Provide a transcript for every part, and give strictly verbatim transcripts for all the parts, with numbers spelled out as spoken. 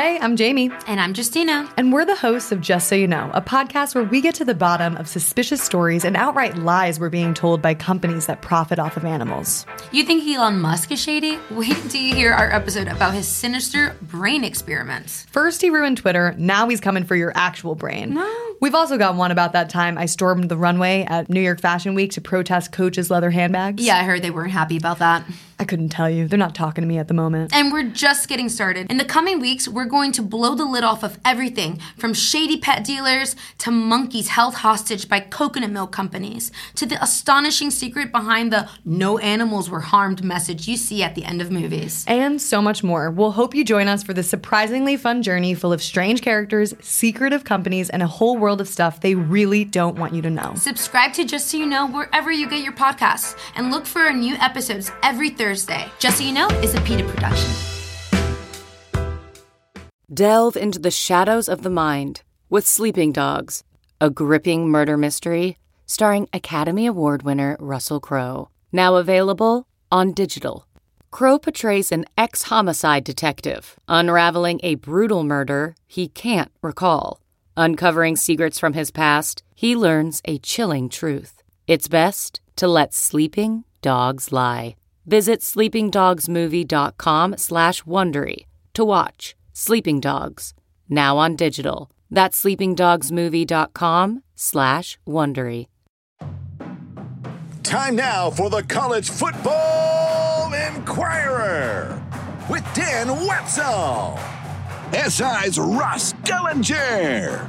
Hey, I'm Jamie. And I'm Justina. And we're the hosts of Just So You Know, a podcast where we get to the bottom of suspicious stories and outright lies we're being told by companies that profit off of animals. You think Elon Musk is shady? Wait until you hear our episode about his sinister brain experiments. First he ruined Twitter, now he's coming for your actual brain. No. We've also got one about that time I stormed the runway at New York Fashion Week to protest Coach's leather handbags. Yeah, I heard they weren't happy about that. I couldn't tell you. They're not talking to me at the moment. And we're just getting started. In the coming weeks, we're going to blow the lid off of everything from shady pet dealers to monkeys held hostage by coconut milk companies to the astonishing secret behind the no animals were harmed message you see at the end of movies. And so much more. We'll hope you join us for this surprisingly fun journey full of strange characters, secretive companies, and a whole world of stuff they really don't want you to know. Subscribe to Just So You Know wherever you get your podcasts and look for our new episodes every Thursday. Just So You Know is a PETA production. Delve into the shadows of the mind with Sleeping Dogs, a gripping murder mystery starring Academy Award winner Russell Crowe. Now available on digital. Crowe portrays an ex-homicide detective unraveling a brutal murder he can't recall. Uncovering secrets from his past, he learns a chilling truth. It's best to let sleeping dogs lie. Visit sleepingdogsmovie.com slash Wondery to watch Sleeping Dogs, now on digital. That's sleepingdogsmovie.com slash Wondery. Time now for the College Football Inquirer with Dan Wetzel, S I's Ross Dellinger,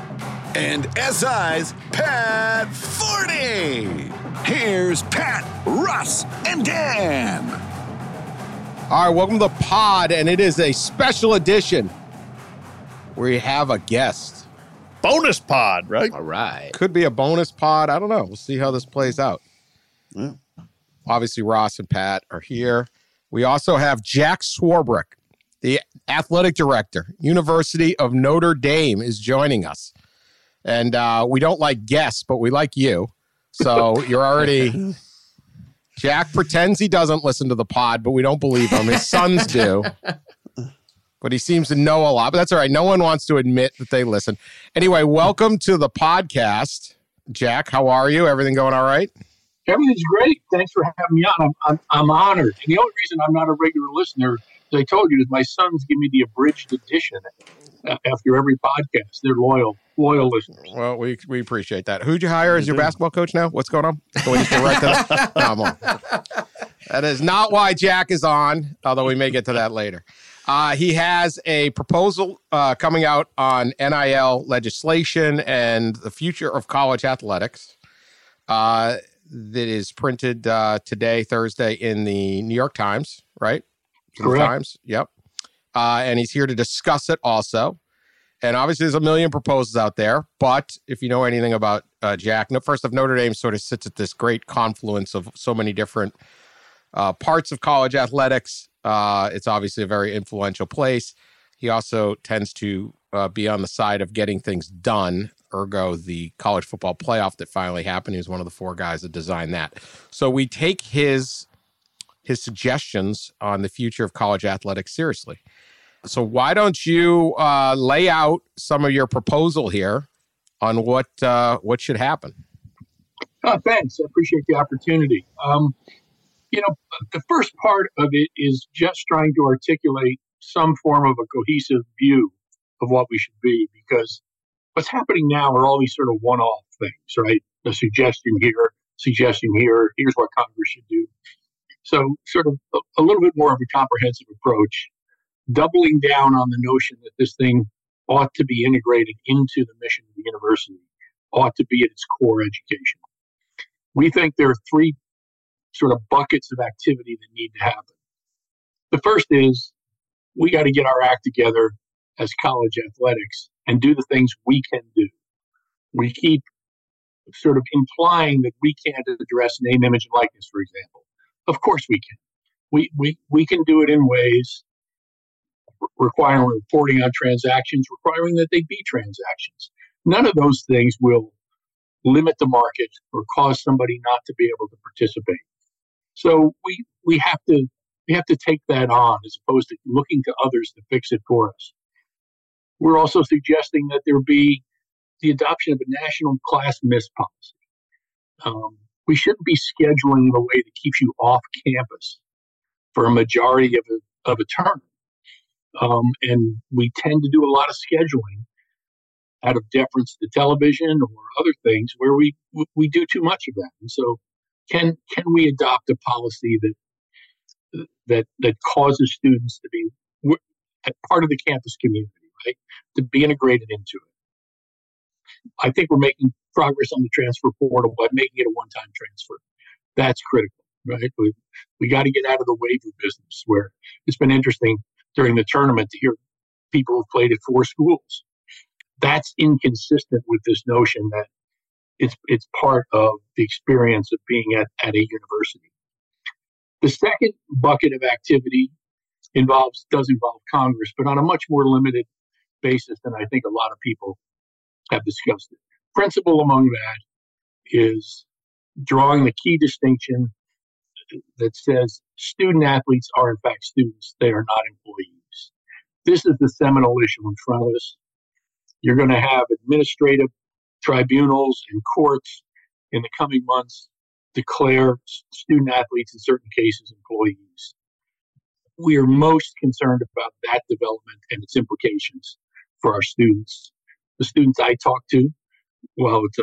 and S I's Pat Forney. Here's Pat, Russ, and Dan. All right, welcome to the pod, and it is a special edition where we have a guest. Bonus pod, right? All right. Could be a bonus pod. I don't know. We'll see how this plays out. Yeah. Obviously, Ross and Pat are here. We also have Jack Swarbrick, the athletic director, University of Notre Dame, is joining us. And uh, we don't like guests, but we like you. So you're already... Jack pretends he doesn't listen to the pod, but we don't believe him. His sons do. But he seems to know a lot. But that's all right. No one wants to admit that they listen. Anyway, welcome to the podcast. Jack, how are you? Everything going all right? Everything's great. Thanks for having me on. I'm, I'm, I'm honored. And the only reason I'm not a regular listener, as I told you, is my sons give me the abridged edition after every podcast. They're loyal, loyal listeners. Well, we we appreciate that. Who'd you hire as your basketball coach now? What's going on? Can we just go right to that? No, I'm on. That is not why Jack is on, although we may get to that later. Uh, he has a proposal uh, coming out on N I L legislation and the future of college athletics uh, that is printed uh, today, Thursday, in the New York Times, right? Correct. Times, yep. Uh, and he's here to discuss it also. And obviously, there's a million proposals out there. But if you know anything about uh, Jack, no, first off, Notre Dame sort of sits at this great confluence of so many different uh, parts of college athletics. Uh, it's obviously a very influential place. He also tends to uh, be on the side of getting things done. Ergo, the college football playoff that finally happened. He was one of the four guys that designed that. So we take his his suggestions on the future of college athletics seriously. So why don't you uh, lay out some of your proposal here on what uh, what should happen? Oh, thanks. I appreciate the opportunity. Um, you know, the first part of it is just trying to articulate some form of a cohesive view of what we should be, because what's happening now are all these sort of one-off things, right? A suggestion here, suggestion here, here's what Congress should do. So sort of a, a little bit more of a comprehensive approach, doubling down on the notion that this thing ought to be integrated into the mission of the university, ought to be at its core education. We think there are three sort of buckets of activity that need to happen. The first is we got to get our act together as college athletics and do the things we can do. We keep sort of implying that we can't address name, image, and likeness, for example. Of course we can. We we we can do it in ways requiring reporting on transactions, requiring that they be transactions. None of those things will limit the market or cause somebody not to be able to participate. So we we have to we have to take that on as opposed to looking to others to fix it for us. We're also suggesting that there be the adoption of a national class miss policy. Um, we shouldn't be scheduling in a way that keeps you off campus for a majority of a, of a term. Um, and we tend to do a lot of scheduling out of deference to television or other things where we we do too much of that. And so can can we adopt a policy that that that causes students to be part of the campus community, right? To be integrated into it. I think we're making progress on the transfer portal by making it a one-time transfer. That's critical, right? We, we got to get out of the waiver business where it's been interesting during the tournament to hear people who've played at four schools. That's inconsistent with this notion that it's it's part of the experience of being at, at a university. The second bucket of activity involves does involve Congress, but on a much more limited basis than I think a lot of people have discussed it. Principle among that is drawing the key distinction that says student athletes are in fact students. They are not employees. This is the seminal issue in front of us. You're going to have administrative tribunals and courts in the coming months declare student athletes in certain cases employees. We are most concerned about that development and its implications for our students. The students I talk to, well, it's a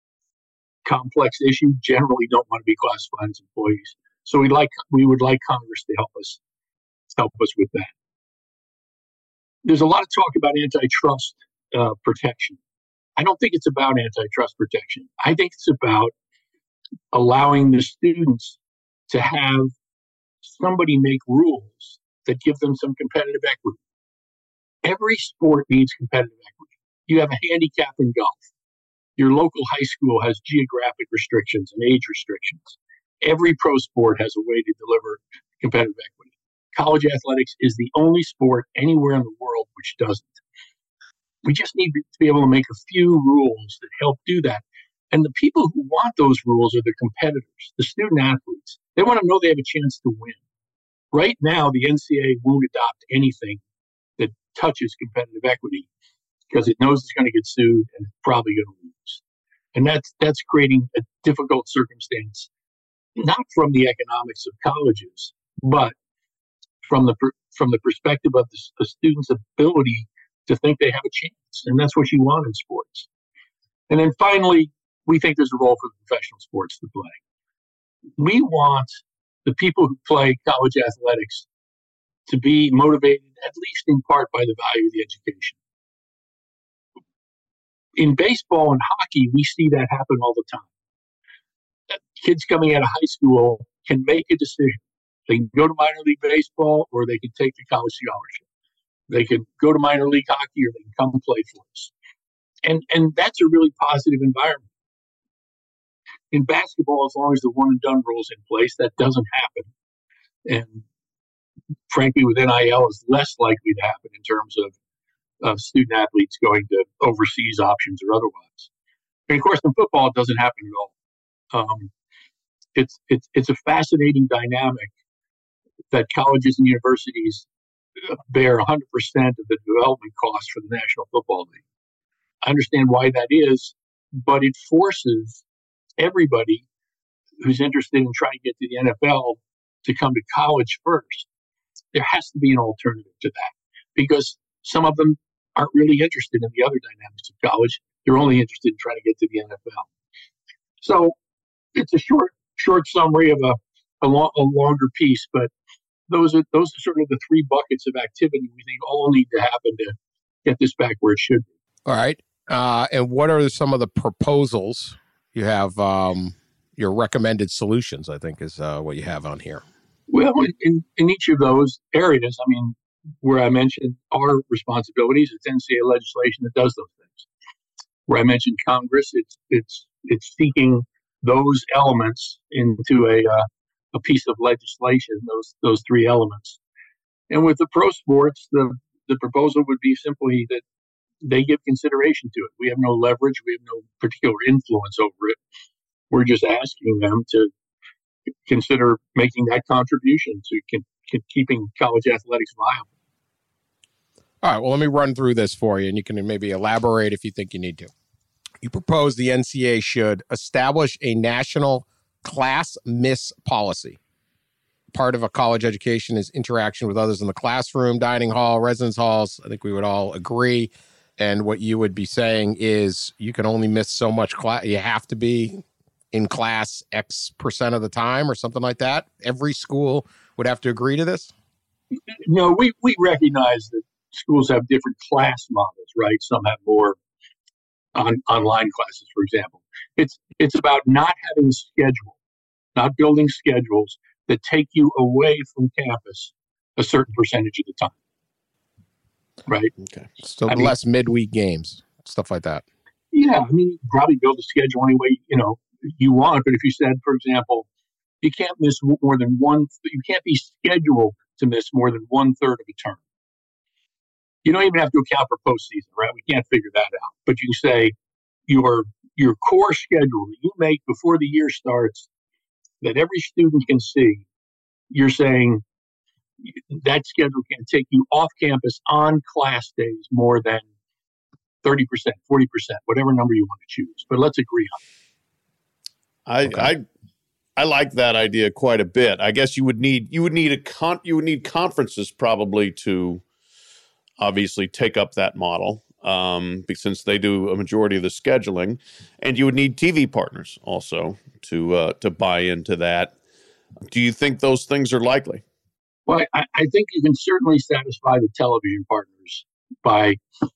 complex issue, generally don't want to be classified as employees. So we'd like, we would like Congress to help us, help us with that. There's a lot of talk about antitrust uh, protection. I don't think it's about antitrust protection. I think it's about allowing the students to have somebody make rules that give them some competitive equity. Every sport needs competitive equity. You have a handicap in golf. Your local high school has geographic restrictions and age restrictions. Every pro sport has a way to deliver competitive equity. College athletics is the only sport anywhere in the world which doesn't. We just need to be able to make a few rules that help do that. And the people who want those rules are the competitors, the student athletes. They want to know they have a chance to win. Right now, the N C A A won't adopt anything that touches competitive equity because it knows it's going to get sued and it's probably going to lose. And that's that's creating a difficult circumstance, not from the economics of colleges, but from the from the perspective of the, the student's ability to think they have a chance. And that's what you want in sports. And then finally, we think there's a role for the professional sports to play. We want the people who play college athletics to be motivated, at least in part, by the value of the education. In baseball and hockey, we see that happen all the time. Kids coming out of high school can make a decision. They can go to minor league baseball or they can take the college scholarship. They can go to minor league hockey or they can come play for us. And, and that's a really positive environment. In basketball, as long as the one and done rule is in place, that doesn't happen. And frankly, with N I L, is less likely to happen in terms of of student athletes going to overseas options or otherwise. And of course, in football, it doesn't happen at all. Um, it's it's it's a fascinating dynamic that colleges and universities bear one hundred percent of the development costs for the National Football League. I understand why that is, but it forces everybody who's interested in trying to get to the N F L to come to college first. There has to be an alternative to that because some of them aren't really interested in the other dynamics of college. They're only interested in trying to get to the N F L. So it's a short, short summary of a, a, lo- a longer piece, but those are those are sort of the three buckets of activity we think all need to happen to get this back where it should be. All right. Uh, and what are some of the proposals? You have um, your recommended solutions, I think, is uh, what you have on here. Well, in, in each of those areas, I mean, where I mentioned our responsibilities, it's N C A A legislation that does those things. Where I mentioned Congress, it's it's it's seeking those elements into a uh, a piece of legislation. Those those three elements. And with the pro sports, the the proposal would be simply that they give consideration to it. We have no leverage. We have no particular influence over it. We're just asking them to consider making that contribution to can, can keeping college athletics viable. All right, well, let me run through this for you, and you can maybe elaborate if you think you need to. You propose the N C A A should establish a national class miss policy. Part of a college education is interaction with others in the classroom, dining hall, residence halls. I think we would all agree. And what you would be saying is you can only miss so much class. You have to be in class X percent of the time or something like that. Every school would have to agree to this? No, we, we recognize that schools have different class models, right? Some have more on, online classes, for example. It's it's about not having a schedule, not building schedules that take you away from campus a certain percentage of the time. Right? Okay. So I less mean, midweek games, stuff like that. Yeah, I mean, you probably build a schedule any way, you know, you want. But if you said, for example, you can't miss more than one, you can't be scheduled to miss more than one third of a term. You don't even have to account for postseason, right? We can't figure that out. But you can say your your core schedule that you make before the year starts, that every student can see. You're saying that schedule can take you off campus on class days more than thirty percent, forty percent, whatever number you want to choose. But let's agree on it. I, okay. I I like that idea quite a bit. I guess you would need you would need a con you would need conferences probably to obviously take up that model, um, since they do a majority of the scheduling, and you would need T V partners also to uh, to buy into that. Do you think those things are likely? Well, I, I think you can certainly satisfy the television partners by,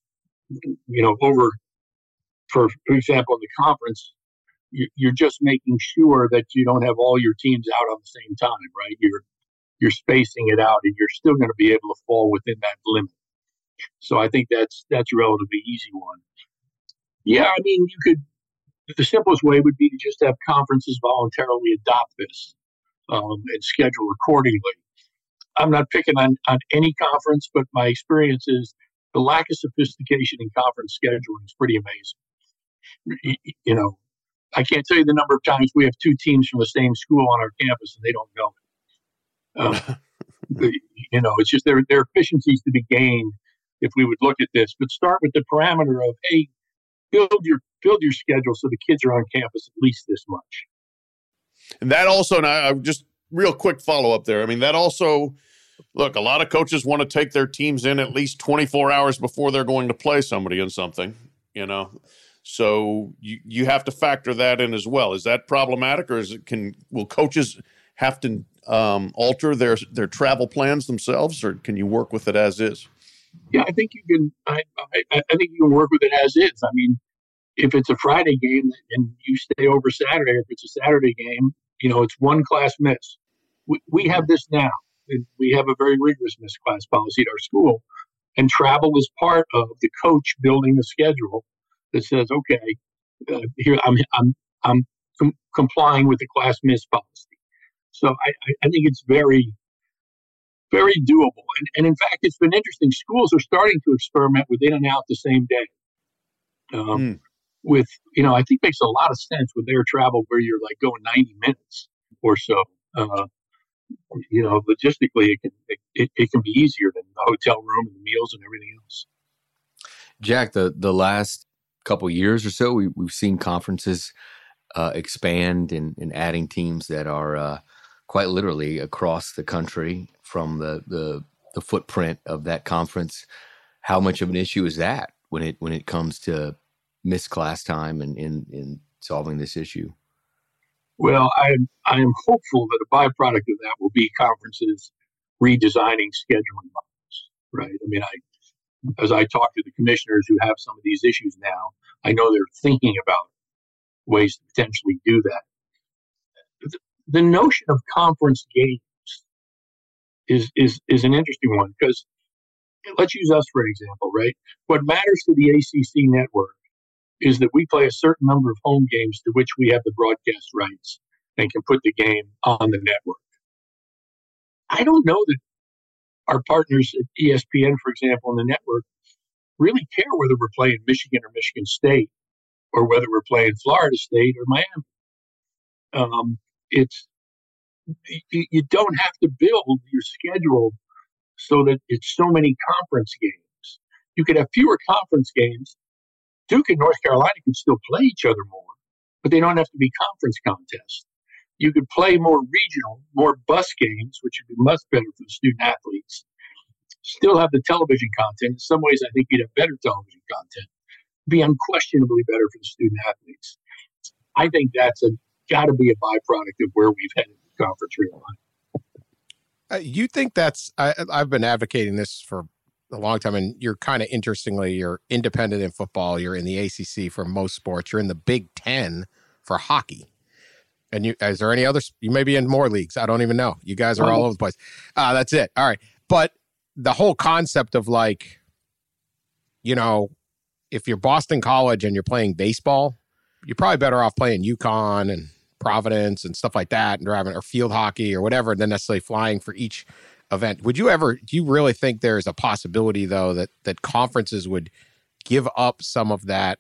you know, over, for, for example, in the conference, you, you're just making sure that you don't have all your teams out on the same time, right? You're you're spacing it out, and you're still going to be able to fall within that limit. So I think that's that's a relatively easy one. Yeah, I mean, you could. The simplest way would be to just have conferences voluntarily adopt this um, and schedule accordingly. I'm not picking on, on any conference, but my experience is the lack of sophistication in conference scheduling is pretty amazing. You, you know, I can't tell you the number of times we have two teams from the same school on our campus and they don't know it. Um, you know, it's just there, there are efficiencies to be gained if we would look at this. But start with the parameter of, hey, build your build your schedule so the kids are on campus at least this much. And that also, and I, I just real quick follow up there. I mean, that also, look, a lot of coaches want to take their teams in at least twenty-four hours before they're going to play somebody in something, you know. So you, you have to factor that in as well. Is that problematic, or is it can will coaches have to um, alter their their travel plans themselves, or can you work with it as is? Yeah, I think you can. I, I, I think you can work with it as is. I mean, if it's a Friday game and you stay over Saturday, if it's a Saturday game, you know, it's one class miss. We, we have this now. We have a very rigorous miss class policy at our school, and travel is part of the coach building a schedule that says, okay, uh, here I'm I'm I'm com- complying with the class miss policy. So I, I think it's very, very doable. And, and in fact, it's been interesting. Schools are starting to experiment with in and out the same day. Um, mm. With, you know, I think makes a lot of sense with air travel where you're like going ninety minutes or so. Uh, you know, logistically, it can it, it can be easier than the hotel room and the meals and everything else. Jack, the the last couple of years or so, we, we've seen conferences uh, expand and, and adding teams that are uh, quite literally across the country from the, the the footprint of that conference. How much of an issue is that when it when it comes to missed class time and in, in solving this issue? Well, I I am hopeful that a byproduct of that will be conferences redesigning scheduling models, right? I mean, I as I talk to the commissioners who have some of these issues now, I know they're thinking about ways to potentially do that. The, the notion of conference games is is is an interesting one because let's use us for example, right? What matters to the A C C network is that we play a certain number of home games to which we have the broadcast rights and can put the game on the network. I don't know that our partners at E S P N, for example, on the network, really care whether we're playing Michigan or Michigan State or whether we're playing Florida State or Miami. Um, it's you, you don't have to build your schedule so that it's so many conference games. You could have fewer conference games. Duke and North Carolina could still play each other more, but they don't have to be conference contests. You could play more regional, more bus games, which would be much better for the student athletes. Still have the television content. In some ways, I think you'd have better television content. Be unquestionably better for the student athletes. I think that's a got to be a byproduct of where we've headed the conference realignment. Uh, you think that's, I, I've been advocating this for a long time, and you're kind of interestingly, you're independent in football, you're in the A C C for most sports, you're in the Big Ten for hockey. And you, is there any others? You may be in more leagues. I don't even know. You guys are all over the place. Uh, that's it. All right. But the whole concept of like, you know, if you're Boston College and you're playing baseball, you're probably better off playing UConn and Providence and stuff like that, and driving or field hockey or whatever, than necessarily flying for each event. Would you ever, do you really think there's a possibility though that, that conferences would give up some of that,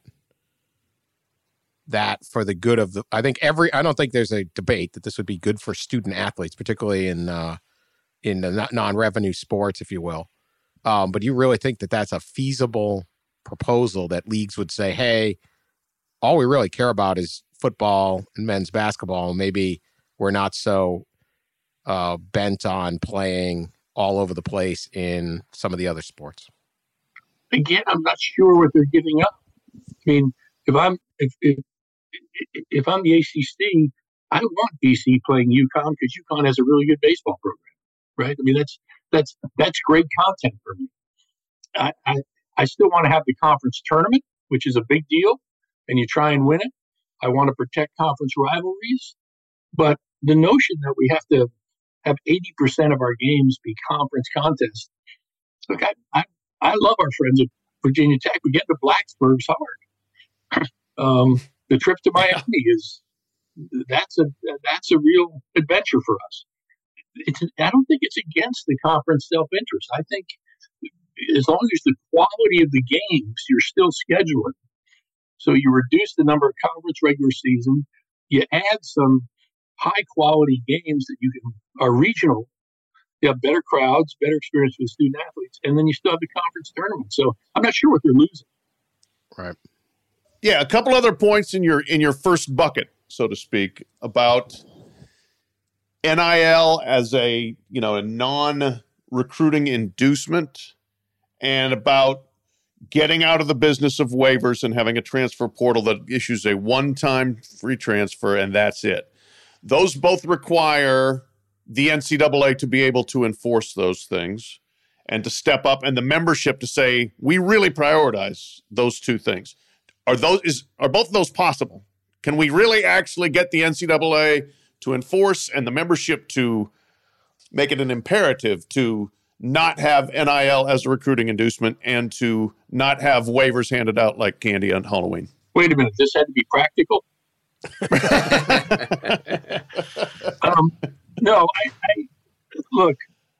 that for the good of the, I think every, I don't think there's a debate that this would be good for student athletes, particularly in, uh, in the non-revenue sports, if you will. Um, but you really think that that's a feasible proposal that leagues would say, hey, all we really care about is football and men's basketball. Maybe we're not so uh, bent on playing all over the place in some of the other sports. Again, I'm not sure what they're giving up. I mean, if I'm if if, if I'm the A C C, I want B C playing UConn because UConn has a really good baseball program, right? I mean, that's that's that's great content for me. I I, I still want to have the conference tournament, which is a big deal, and you try and win it. I want to protect conference rivalries, but the notion that we have to have eighty percent of our games be conference contests. Look, I, I, I love our friends at Virginia Tech. We get to Blacksburg's hard. um, the trip to Miami is, that's a, that's a real adventure for us. It's, I don't think it's against the conference self-interest. I think as long as the quality of the games, you're still scheduling. So you reduce the number of conference regular season, you add some high quality games that you can are regional. You have better crowds, better experience for the student athletes, and then you still have the conference tournament. So I'm not sure what they're losing. Right. Yeah, a couple other points in your in your first bucket, so to speak, about N I L as a you know a non-recruiting inducement, and about getting out of the business of waivers and having a transfer portal that issues a one-time free transfer, and that's it. Those both require the N C double A to be able to enforce those things and to step up, and the membership to say, we really prioritize those two things. Are those is are both of those possible? Can we really actually get the N C double A to enforce and the membership to make it an imperative to not have N I L as a recruiting inducement and to not have waivers handed out like candy on Halloween? Wait a minute, this had to be practical? um, no, I, I look,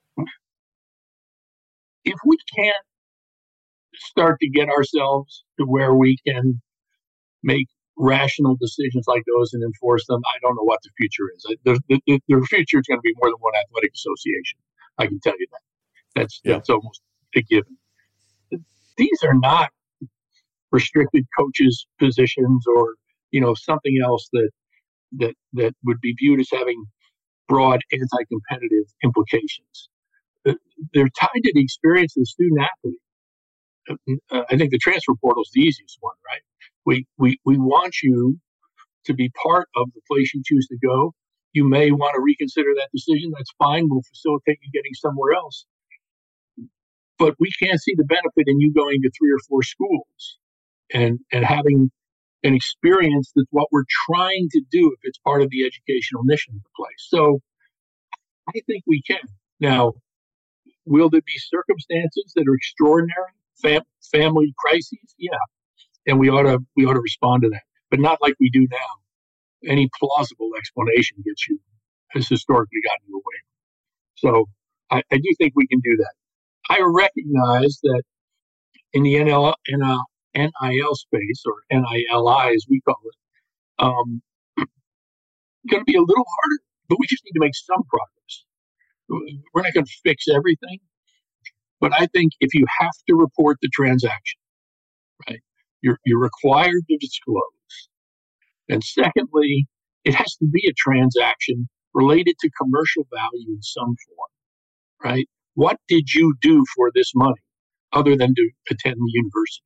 if we can't start to get ourselves to where we can make rational decisions like those and enforce them, I don't know what the future is. The, the, the future is going to be more than one athletic association. I can tell you that. That's yeah. that's almost a given. These are not restricted coaches' positions or you know something else that that that would be viewed as having broad anti-competitive implications. They're tied to the experience of the student athlete. Uh, I think the transfer portal is the easiest one, right? We we we want you to be part of the place you choose to go. You may want to reconsider that decision. That's fine. We'll facilitate you getting somewhere else. But we can't see the benefit in you going to three or four schools and, and having an experience that's what we're trying to do if it's part of the educational mission of the place. So I think we can. Now, will there be circumstances that are extraordinary? Fam- family crises? Yeah. And we ought to we ought to respond to that. But not like we do now. Any plausible explanation gets you, has historically gotten you away. So I, I do think we can do that. I recognize that in the N L, N I L space, or N I L I as we call it, um, it's going to be a little harder, but we just need to make some progress. We're not going to fix everything, But I think if you have to report the transaction, right, you're, you're required to disclose. And secondly, it has to be a transaction related to commercial value in some form, right? What did you do for this money other than to attend the university?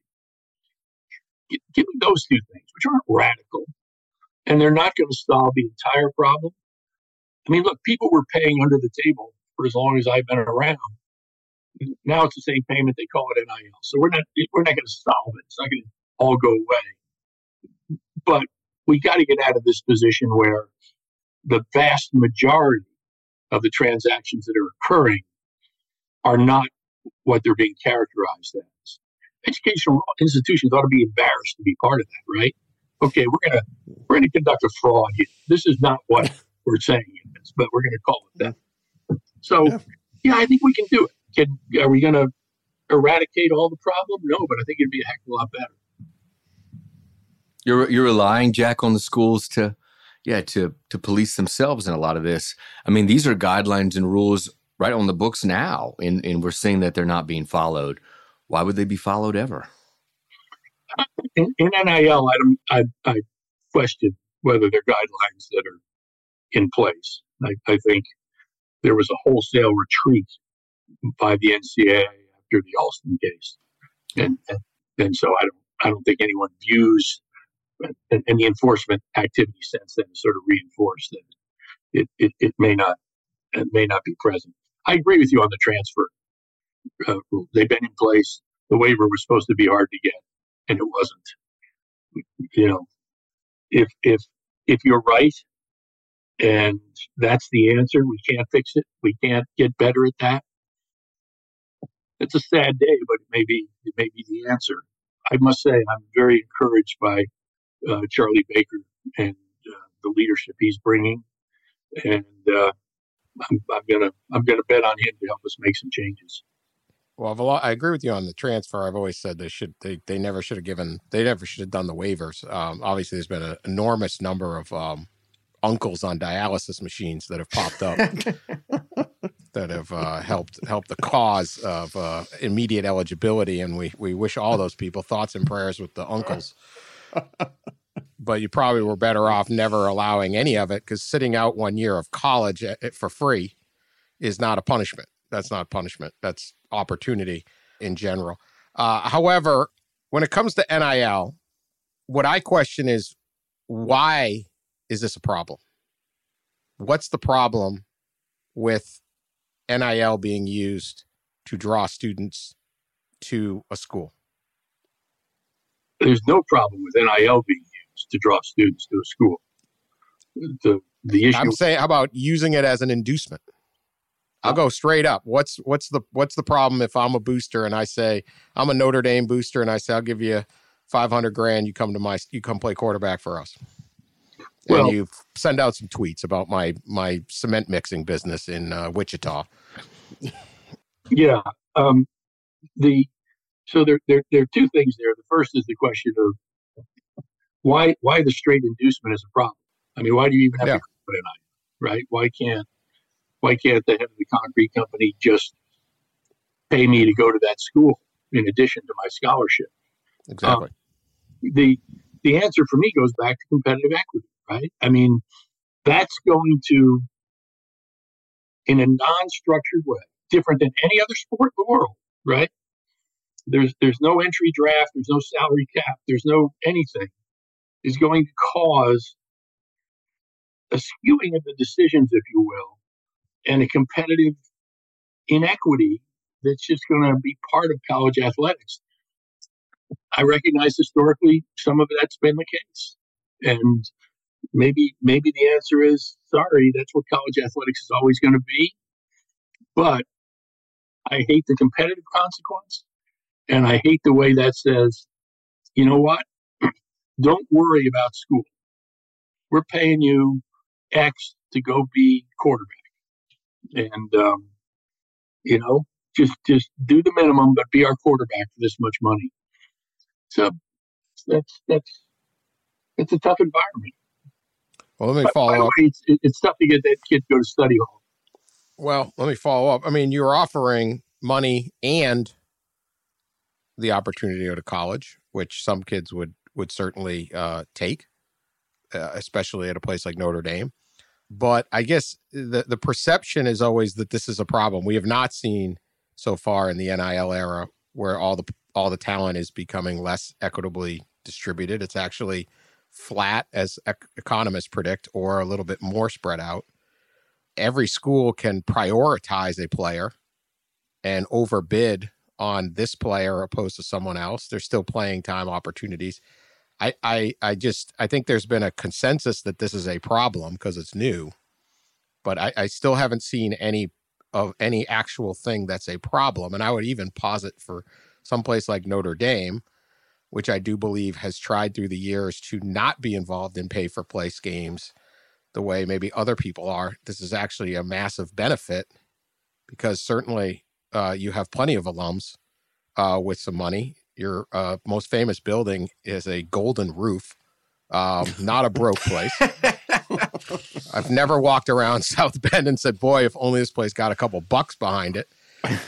G- give me those two things, which aren't radical, and they're not going to solve the entire problem. I mean, look, people were paying under the table for as long as I've been around. Now it's the same payment. They call it N I L. So we're not we're not going to solve it. It's not going to all go away. But we got to get out of this position where the vast majority of the transactions that are occurring are not what they're being characterized as. Educational institutions ought to be embarrassed to be part of that, right? Okay, we're gonna we're gonna conduct a fraud here. This is not what we're saying it is, but we're gonna call it that. So, yeah, yeah I think we can do it. Can, are we gonna eradicate all the problem? No, but I think it'd be a heck of a lot better. You're you're relying, Jack, on the schools to, yeah, to to police themselves in a lot of this. I mean, these are guidelines and rules right on the books now, and, and we're seeing that they're not being followed. Why would they be followed ever? In, in N I L, I, don't, I, I question whether there are guidelines that are in place. I, I think there was a wholesale retreat by the N C A A after the Alston case, and and, and so I don't I don't think anyone views, and, and the enforcement activity since then sort of reinforced that it, it, it may not it may not be present. I agree with you on the transfer uh, rule. They've been in place. The waiver was supposed to be hard to get, and it wasn't. You know, if if if you're right, and that's the answer, we can't fix it. We can't get better at that. It's a sad day, but it may be it may be the answer. I must say, I'm very encouraged by uh, Charlie Baker and uh, the leadership he's bringing, and uh, I'm, I'm gonna I'm gonna bet on him to help us make some changes. Well, I've a lot, I agree with you on the transfer. I've always said they should they they never should have given they never should have done the waivers. Um, obviously, there's been an enormous number of um, uncles on dialysis machines that have popped up that have uh, helped helped the cause of uh, immediate eligibility, and we we wish all those people thoughts and prayers with the uncles. But you probably were better off never allowing any of it, because sitting out one year of college for free is not a punishment. That's not punishment. That's opportunity in general. Uh, however, when it comes to N I L, what I question is, why is this a problem? What's the problem with N I L being used to draw students to a school? There's no problem with N I L being used to draw students to a school. The the issue. I'm saying, how about using it as an inducement? I'll go straight up. What's what's the what's the problem if I'm a booster and I say I'm a Notre Dame booster and I say I'll give you five hundred grand, you come to my you come play quarterback for us, well, and you send out some tweets about my my cement mixing business in uh, Wichita. Yeah, um, the so there, there there are two things there. The first is the question of why why the straight inducement is a problem. I mean, why do you even have yeah. to put it on, right? Why can't Why can't the head of the concrete company just pay me to go to that school in addition to my scholarship? Exactly. Um, the the answer for me goes back to competitive equity, right? I mean, that's going to, in a non-structured way, different than any other sport in the world, right? There's there's no entry draft, there's no salary cap, there's no anything, is going to cause a skewing of the decisions, if you will, and a competitive inequity that's just going to be part of college athletics. I recognize historically some of that's been the case. And maybe maybe the answer is, sorry, that's what college athletics is always going to be. But I hate the competitive consequence. And I hate the way that says, you know what? Don't worry about school. We're paying you X to go be quarterback. And, um, you know, just just do the minimum, but be our quarterback for this much money. So that's that's it's a tough environment. Well, let me but, follow by the up. way, it's, it's tough to get that kid to go to study hall. Well, let me follow up. I mean, you're offering money and the opportunity to go to college, which some kids would would certainly uh, take, uh, especially at a place like Notre Dame. But I guess the the perception is always that this is a problem. We have not seen so far in the N I L era where all the all the talent is becoming less equitably distributed. It's actually flat, as ec- economists predict, or a little bit more spread out. Every school can prioritize a player and overbid on this player opposed to someone else. There's still playing time opportunities. I, I, I just, I think there's been a consensus that this is a problem because it's new, but I, I still haven't seen any of any actual thing that's a problem. And I would even posit for some place like Notre Dame, which I do believe has tried through the years to not be involved in pay for place games the way maybe other people are. This is actually a massive benefit because certainly Uh, you have plenty of alums uh, with some money. Your uh, most famous building is a golden roof, um, not a broke place. I've never walked around South Bend and said, boy, if only this place got a couple bucks behind it.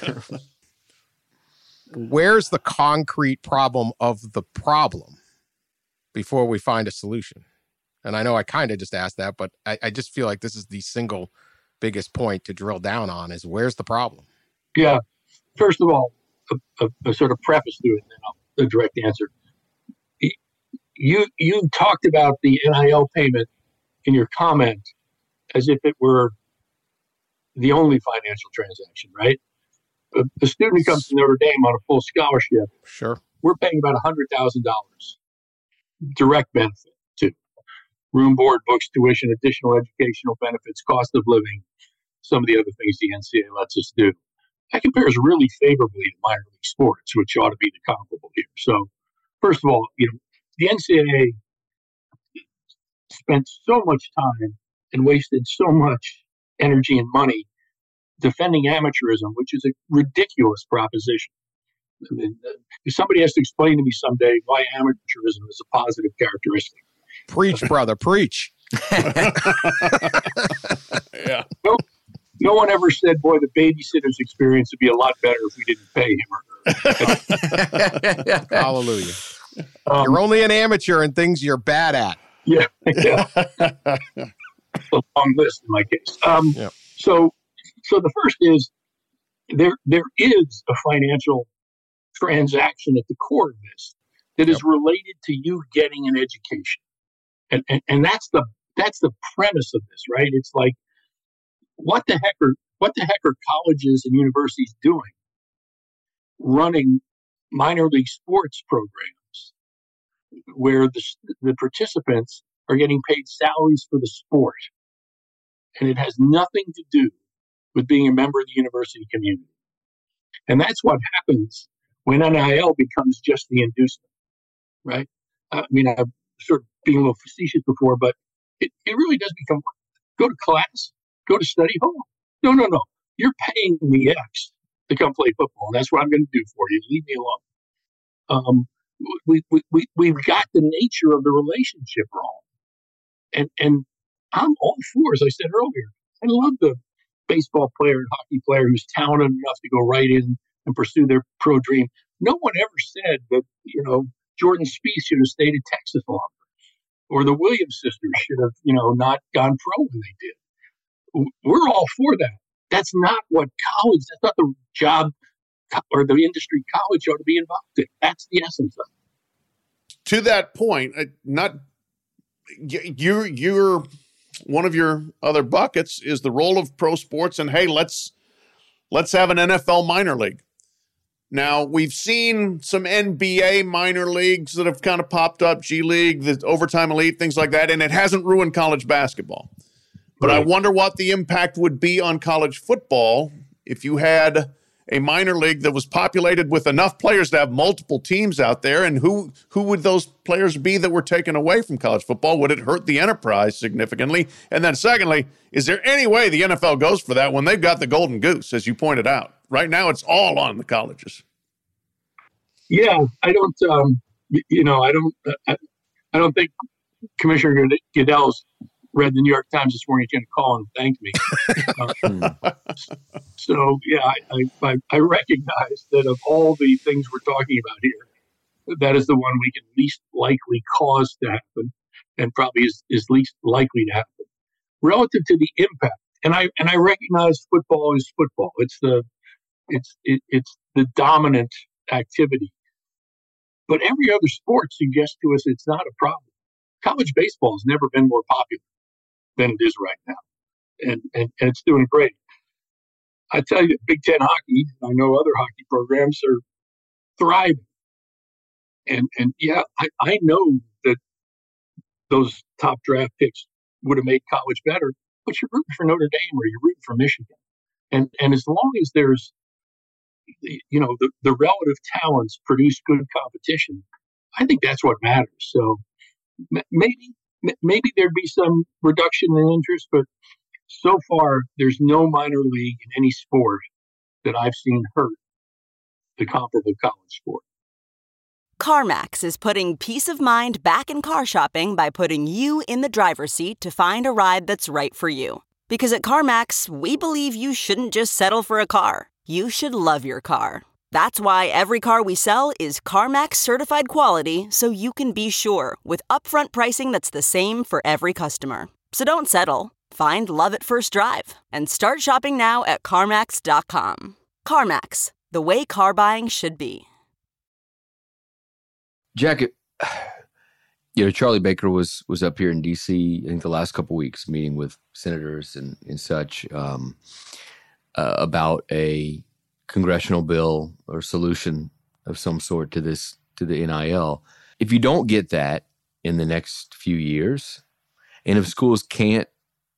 Where's the concrete problem of the problem before we find a solution? And I know I kind of just asked that, but I, I just feel like this is the single biggest point to drill down on is where's the problem? Yeah. First of all, a, a, a sort of preface to it, and then I'll a direct answer. You you talked about the N I L payment in your comment as if it were the only financial transaction, right? A, a student who comes to Notre Dame on a full scholarship, sure, we're paying about one hundred thousand dollars direct benefit to room, board, books, tuition, additional educational benefits, cost of living, some of the other things the N C double A lets us do. That compares really favorably to minor league sports, which ought to be the comparable here. So, first of all, you know, the N C double A spent so much time and wasted so much energy and money defending amateurism, which is a ridiculous proposition. I mean, if somebody has to explain to me someday why amateurism is a positive characteristic. Preach, brother, preach. Yeah. No, no one ever said, boy, the babysitter's experience would be a lot better if we didn't pay him or her. Hallelujah. Um, you're only an amateur in things you're bad at. Yeah. yeah. A long list in my case. Um, Yep. So, so the first is there. There is a financial transaction at the core of this that is Yep. related to you getting an education, and, and and that's the that's the premise of this, right? It's like, what the heck are what the heck are colleges and universities doing, running minor league sports programs where the the participants are getting paid salaries for the sport, and it has nothing to do with being a member of the university community. And that's what happens when N I L becomes just the inducement, right? I mean, I'm sort of being a little facetious before, but it, it really does become, go to class, go to study hall. No, no, no. You're paying me X to come play football, and that's what I'm going to do for you. Leave me alone. Um, we, we, we, we've got the nature of the relationship wrong. And, and I'm all for, as I said earlier, I love the baseball player and hockey player who's talented enough to go right in and pursue their pro dream. No one ever said that, you know, Jordan Spieth should have stayed in Texas longer, or the Williams sisters should have, you know, not gone pro when they did. We're all for that. That's not what college, that's not the job or the industry college ought to be involved in. That's the essence of it. To that point, not you're you're one of your other buckets is the role of pro sports, and hey, let's let's have an N F L minor league. Now, we've seen some N B A minor leagues that have kind of popped up, G League, the Overtime Elite, things like that, and it hasn't ruined college basketball. But right. I wonder what the impact would be on college football if you had a minor league that was populated with enough players to have multiple teams out there, and who who would those players be that were taken away from college football? Would it hurt the enterprise significantly? And then secondly, is there any way the N F L goes for that when they've got the golden goose, as you pointed out? Right now, it's all on the colleges. Yeah, I don't, um, you know, I don't, I, I don't think Commissioner Goodell's read the New York Times this morning. He's going to call and thank me. Uh, so, yeah, I, I, I recognize that of all the things we're talking about here, that is the one we can least likely cause to happen, and probably is, is least likely to happen. Relative to the impact, and I and I recognize football is football. It's the it's it, it's the dominant activity. But every other sport suggests to us it's not a problem. College baseball has never been more popular than it is right now, and and, and it's doing great. I tell you, Big Ten hockey, I know other hockey programs are thriving. And and yeah, I, I know that those top draft picks would have made college better, but you're rooting for Notre Dame or you're rooting for Michigan. And and as long as there's, you know, the, the relative talents produce good competition, I think that's what matters. So maybe maybe there'd be some reduction in interest, but so far there's no minor league in any sport that I've seen hurt the comparable college sport. CarMax is putting peace of mind back in car shopping by putting you in the driver's seat to find a ride that's right for you. Because at CarMax, we believe you shouldn't just settle for a car. You should love your car. That's why every car we sell is CarMax certified quality, so you can be sure with upfront pricing that's the same for every customer. So don't settle. Find love at first drive and start shopping now at CarMax dot com. CarMax, the way car buying should be. Jack, you know, Charlie Baker was was up here in D C, I think, the last couple of weeks, meeting with senators and, and such um, uh, about a congressional bill or solution of some sort to this, to the N I L. If you don't get that in the next few years, and if schools can't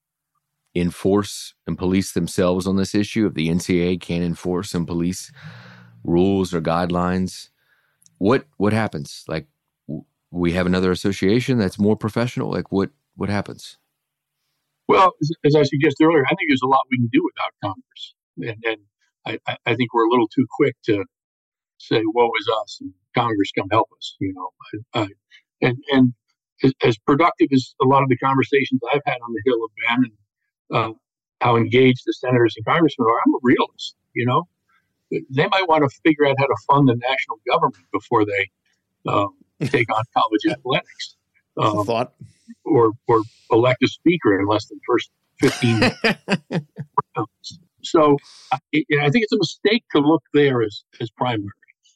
enforce and police themselves on this issue, if the N C double A can't enforce and police rules or guidelines, What what happens? Like, w- we have another association that's more professional? Like, what what happens? Well, as, as I suggested earlier, I think there's a lot we can do without Congress. And, and I, I think we're a little too quick to say, woe is us, and Congress come help us, you know. I, I, and and as, as productive as a lot of the conversations I've had on the Hill have been, and uh, how engaged the senators and congressmen are, I'm a realist, you know. They might want to figure out how to fund the national government before they um, take on college athletics, um, thought, or or elect a speaker in less than the first fifteen rounds. So I, I think it's a mistake to look there as as primary.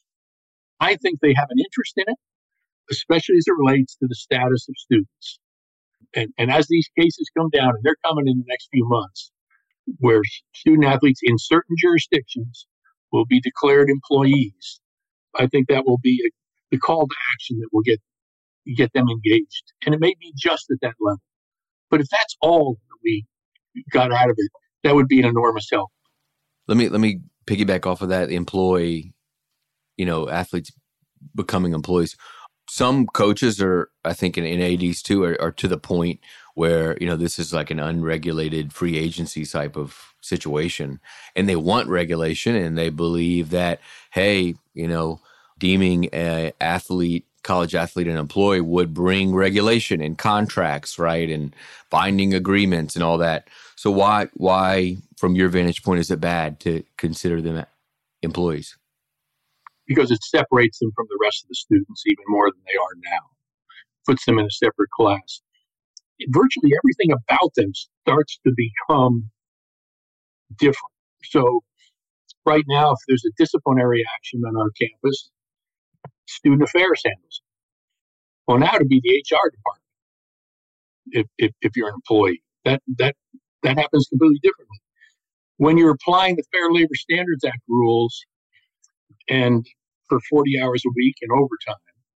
I think they have an interest in it, especially as it relates to the status of students. And and as these cases come down, and they're coming in the next few months, where student athletes in certain jurisdictions will be declared employees, I think that will be a, the call to action that will get get them engaged. And it may be just at that level. But if that's all that we got out of it, that would be an enormous help. Let me let me piggyback off of that. Employee, you know, athletes becoming employees. Some coaches are, I think, in, in A Ds too, are, are to the point where, you know, this is like an unregulated free agency type of situation, and they want regulation, and they believe that, hey, you know, deeming an athlete, college athlete, an employee would bring regulation and contracts, right, and binding agreements and all that. So why, why, from your vantage point, is it bad to consider them employees? Because it separates them from the rest of the students even more than they are now. Puts them in a separate class. Virtually everything about them starts to become different. So right now, if there's a disciplinary action on our campus, student affairs handles it. Well, now to be the H R department, if, if, if you're an employee, that, that, that happens completely differently. When you're applying the Fair Labor Standards Act rules, and for forty hours a week and overtime,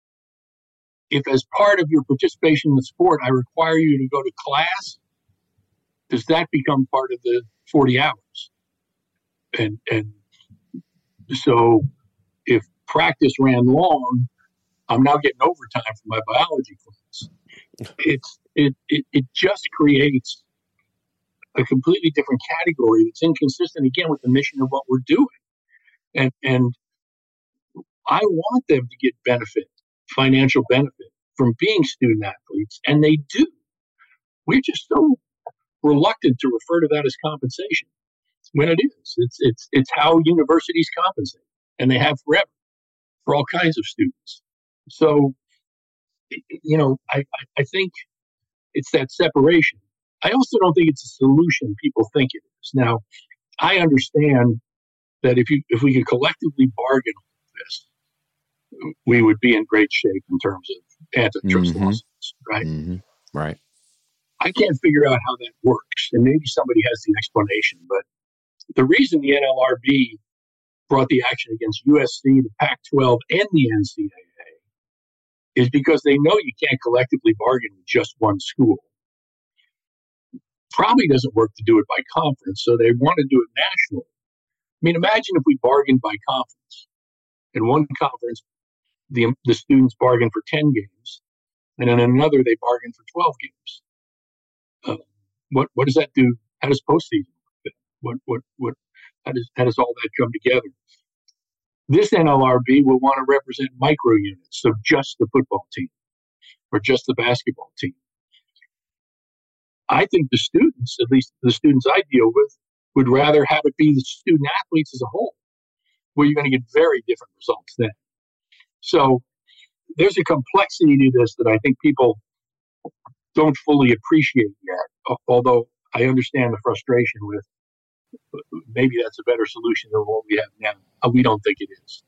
if as part of your participation in the sport, I require you to go to class, does that become part of the forty hours? And and so if practice ran long, I'm now getting overtime for my biology class. It's it it, it just creates a completely different category that's inconsistent, again, with the mission of what we're doing. And and I want them to get benefit, financial benefit, from being student athletes, and they do. we're just so reluctant to refer to that as compensation when it is. It's it's it's how universities compensate, and they have forever for all kinds of students. So, you know, I, I, I think it's that separation. I also don't think it's a solution people think it is. Now, I understand that if you if we could collectively bargain on this, we would be in great shape in terms of antitrust mm-hmm. lawsuits, right? Mm-hmm. Right. I can't figure out how that works, and maybe somebody has the explanation, but the reason the N L R B brought the action against U S C, the Pac twelve, and the N C double A is because they know you can't collectively bargain with just one school. Probably doesn't work to do it by conference, so they want to do it nationally. I mean, imagine if we bargained by conference. In one conference, the, the students bargain for ten games, and in another, they bargain for twelve games. Uh, what what does that do? How does postseason work? What what what? How does how does all that come together? This N L R B will want to represent micro units, so just the football team or just the basketball team. I think the students, at least the students I deal with, would rather have it be the student athletes as a whole, where you're going to get very different results then. So there's a complexity to this that I think people don't fully appreciate yet, although I understand the frustration with maybe that's a better solution than what we have now. We don't think it is.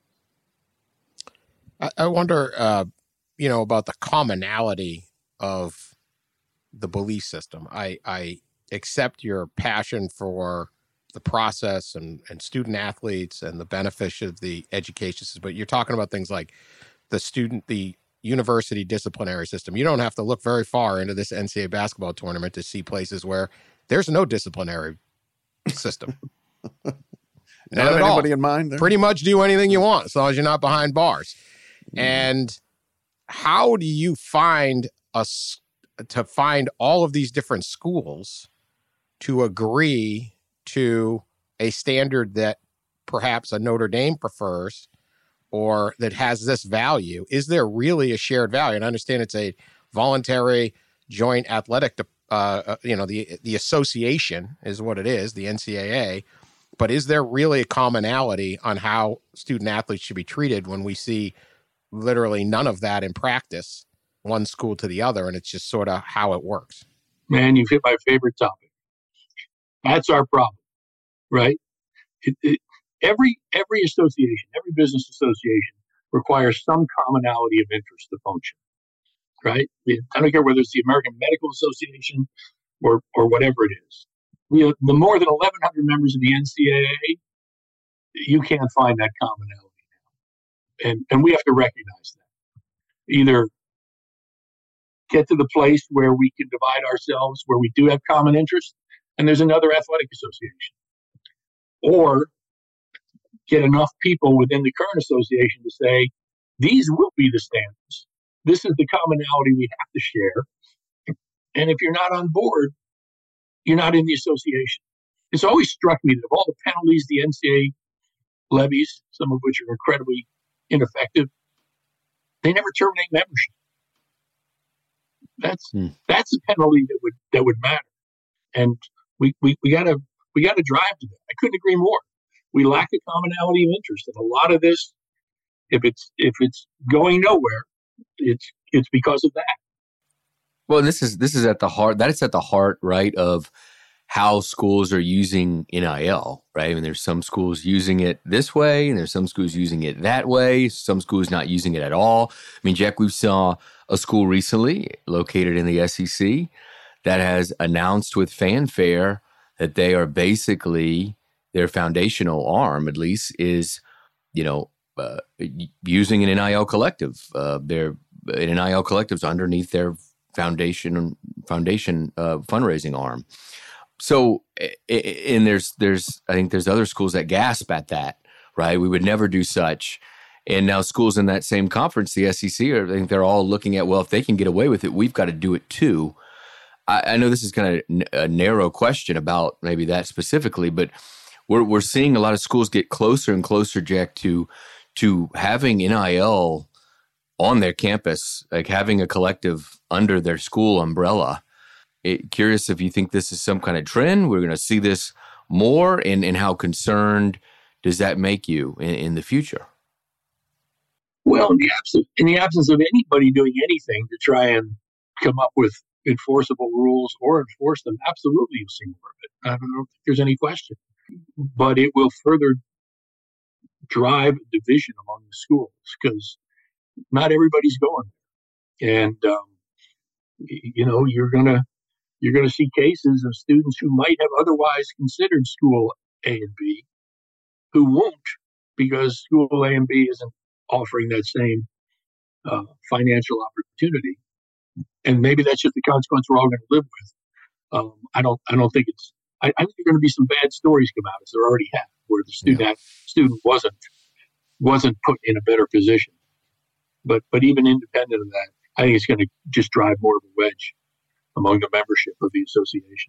I, I wonder, uh, you know, about the commonality of the belief system. I, I accept your passion for the process and, and student athletes and the benefits of the education system, but you're talking about things like the student, the university disciplinary system. You don't have to look very far into this N C double A basketball tournament to see places where there's no disciplinary system. Not at anybody all. In mind there? Pretty much do anything you want as long as you're not behind bars. Mm. And how do you find us to find all of these different schools to agree to a standard that perhaps a Notre Dame prefers or that has this value? Is there really a shared value? And I understand it's a voluntary joint athletic, uh, you know, the the association is what it is, the N C double A. But is there really a commonality on how student athletes should be treated when we see literally none of that in practice, one school to the other, and it's just sort of how it works? Man, you've hit my favorite topic. That's our problem, right? It, it, every every association, every business association requires some commonality of interest to function, right? I don't care whether it's the American Medical Association or or whatever it is. We have the more than eleven hundred members of the N C double A, you can't find that commonality now. And, and we have to recognize that. Either get to the place where we can divide ourselves, where we do have common interests, and there's another athletic association. Or get enough people within the current association to say, these will be the standards. This is the commonality we have to share. And if you're not on board, you're not in the association. It's always struck me that of all the penalties the N C double A levies, some of which are incredibly ineffective, they never terminate membership. That's hmm. that's a penalty that would that would matter. And we we, we gotta we gotta drive to that. I couldn't agree more. We lack a commonality of interest. And a lot of this, if it's if it's going nowhere, it's it's because of that. Well, this is this is at the heart. That is at the heart, right, of how schools are using N I L, right? I mean, there's some schools using it this way, and there's some schools using it that way. Some schools not using it at all. I mean, Jack, we saw a school recently located in the S E C that has announced with fanfare that they are basically, their foundational arm, at least, is, you know, uh, using an N I L collective. Uh, their an N I L collectives underneath their foundation foundation uh, fundraising arm. So, and there's there's I think there's other schools that gasp at that, right? We would never do such. And now schools in that same conference, the S E C, are, I think they're all looking at, well, if they can get away with it, we've got to do it too. I, I know this is kind of a narrow question about maybe that specifically, but we're we're seeing a lot of schools get closer and closer, Jack, to to having N I L on their campus, like having a collective under their school umbrella. It, curious if you think this is some kind of trend. We're going to see this more, and, and how concerned does that make you in, in the future? Well, in the absence in the absence of anybody doing anything to try and come up with enforceable rules or enforce them, absolutely you'll see more of it. I don't think there's any question. But it will further drive division among the schools because not everybody's going there. And um, you know, you're gonna you're gonna see cases of students who might have otherwise considered school A and B who won't because school A and B isn't offering that same uh, financial opportunity. And maybe that's just the consequence we're all going to live with. Um, I don't. I don't think it's. I, I think there are going to be some bad stories come out, as there already have, where the student yeah. student wasn't wasn't put in a better position. But but even independent of that, I think it's going to just drive more of a wedge among the membership of the association.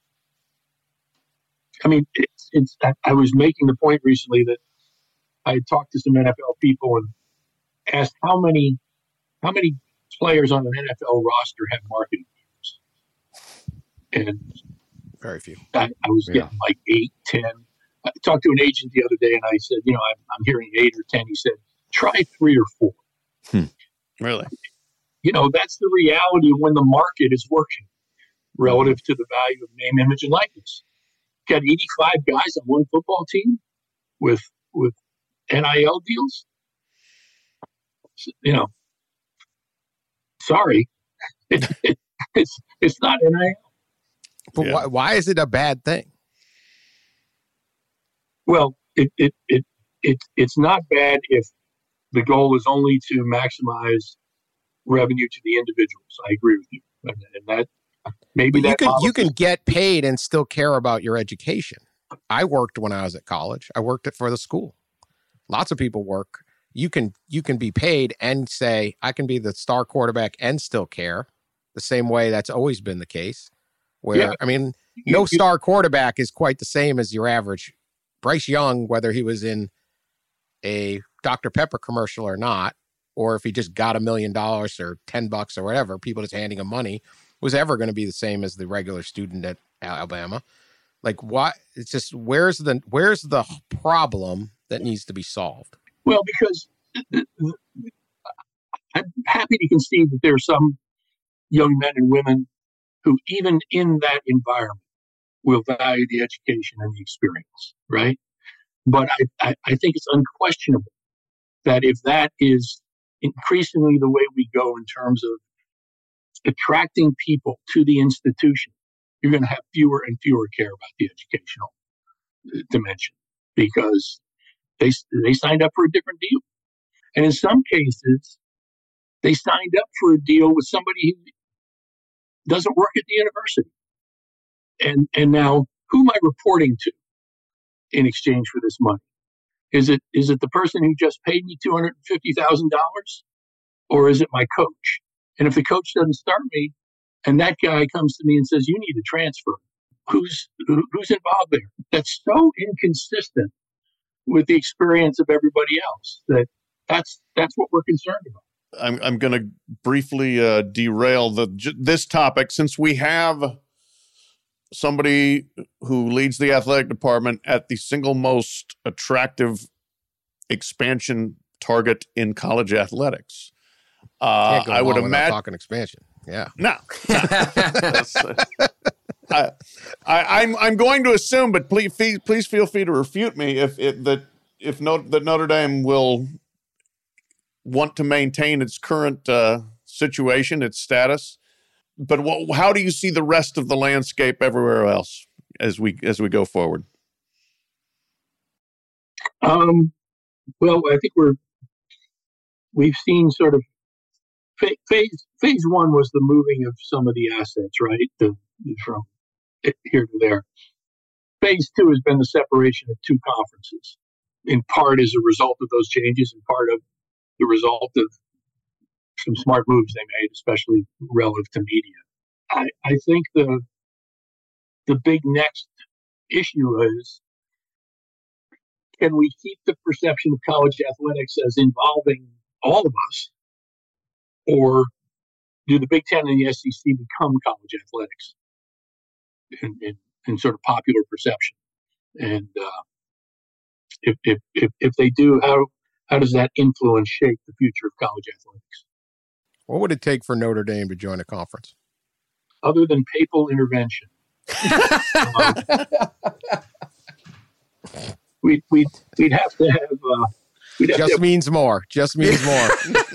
I mean, it's. it's I, I was making the point recently that I had talked to some N F L people and asked how many how many players on an N F L roster have marketing teams, and very few. I, I was yeah. getting like eight, ten. I talked to an agent the other day, and I said, you know, I'm, I'm hearing eight or ten. He said, try three or four. Hmm. Really? You know, that's the reality of when the market is working relative to the value of name, image, and likeness. Got eighty-five guys on one football team with with N I L deals. You know, sorry, it, it, it's it's not N I L. But Yeah. why, why is it a bad thing? Well, it, it it it it's not bad if the goal is only to maximize revenue to the individuals. I agree with you, and, and that maybe But you that can policy- you can get paid and still care about your education. I worked when I was at college. I worked it for the school. Lots of people work. You can you can be paid and say I can be the star quarterback and still care. The same way that's always been the case. Where Yeah. I mean, You- no you- star quarterback is quite the same as your average Bryce Young, whether he was in a Doctor Pepper commercial or not, or if he just got a million dollars or ten bucks or whatever, people just handing him money, was ever going to be the same as the regular student at Alabama. Like what? It's just where's the where's the problem that needs to be solved? Well, because I'm happy to concede that there are some young men and women who, even in that environment, will value the education and the experience, right? But I, I, I think it's unquestionable that if that is increasingly the way we go in terms of attracting people to the institution, you're going to have fewer and fewer care about the educational dimension because they they signed up for a different deal. And in some cases, they signed up for a deal with somebody who doesn't work at the university. And and now, who am I reporting to in exchange for this money? Is it is it the person who just paid me two hundred fifty thousand dollars? Or is it my coach? And if the coach doesn't start me, and that guy comes to me and says, you need to transfer, who's who, who's involved there? That's so inconsistent with the experience of everybody else that that's that's what we're concerned about. I'm I'm going to briefly uh, derail the j- this topic since we have somebody who leads the athletic department at the single most attractive expansion target in college athletics. Uh, Can't go I would along without imagine talking expansion. Yeah. no. no. That's, uh, I, I, I'm I'm going to assume, but please please feel free to refute me if it that if Notre, that Notre Dame will want to maintain its current uh, situation, its status. But what, how do you see the rest of the landscape everywhere else as we as we go forward? Um, well, I think we're we've seen sort of phase phase one was the moving of some of the assets, right, the, from here to there. Phase two has been the separation of two conferences, in part as a result of those changes, and part of the result of some smart moves they made, especially relative to media. I, I think the the big next issue is, can we keep the perception of college athletics as involving all of us, or do the Big Ten and the S E C become college athletics? in, in, in sort of popular perception. And uh, if, if if if they do, how how does that influence shape the future of college athletics? What would it take for Notre Dame to join a conference? Other than papal intervention, um, we we'd we'd have to have. Uh, we'd have Just to have, means more. Just means more.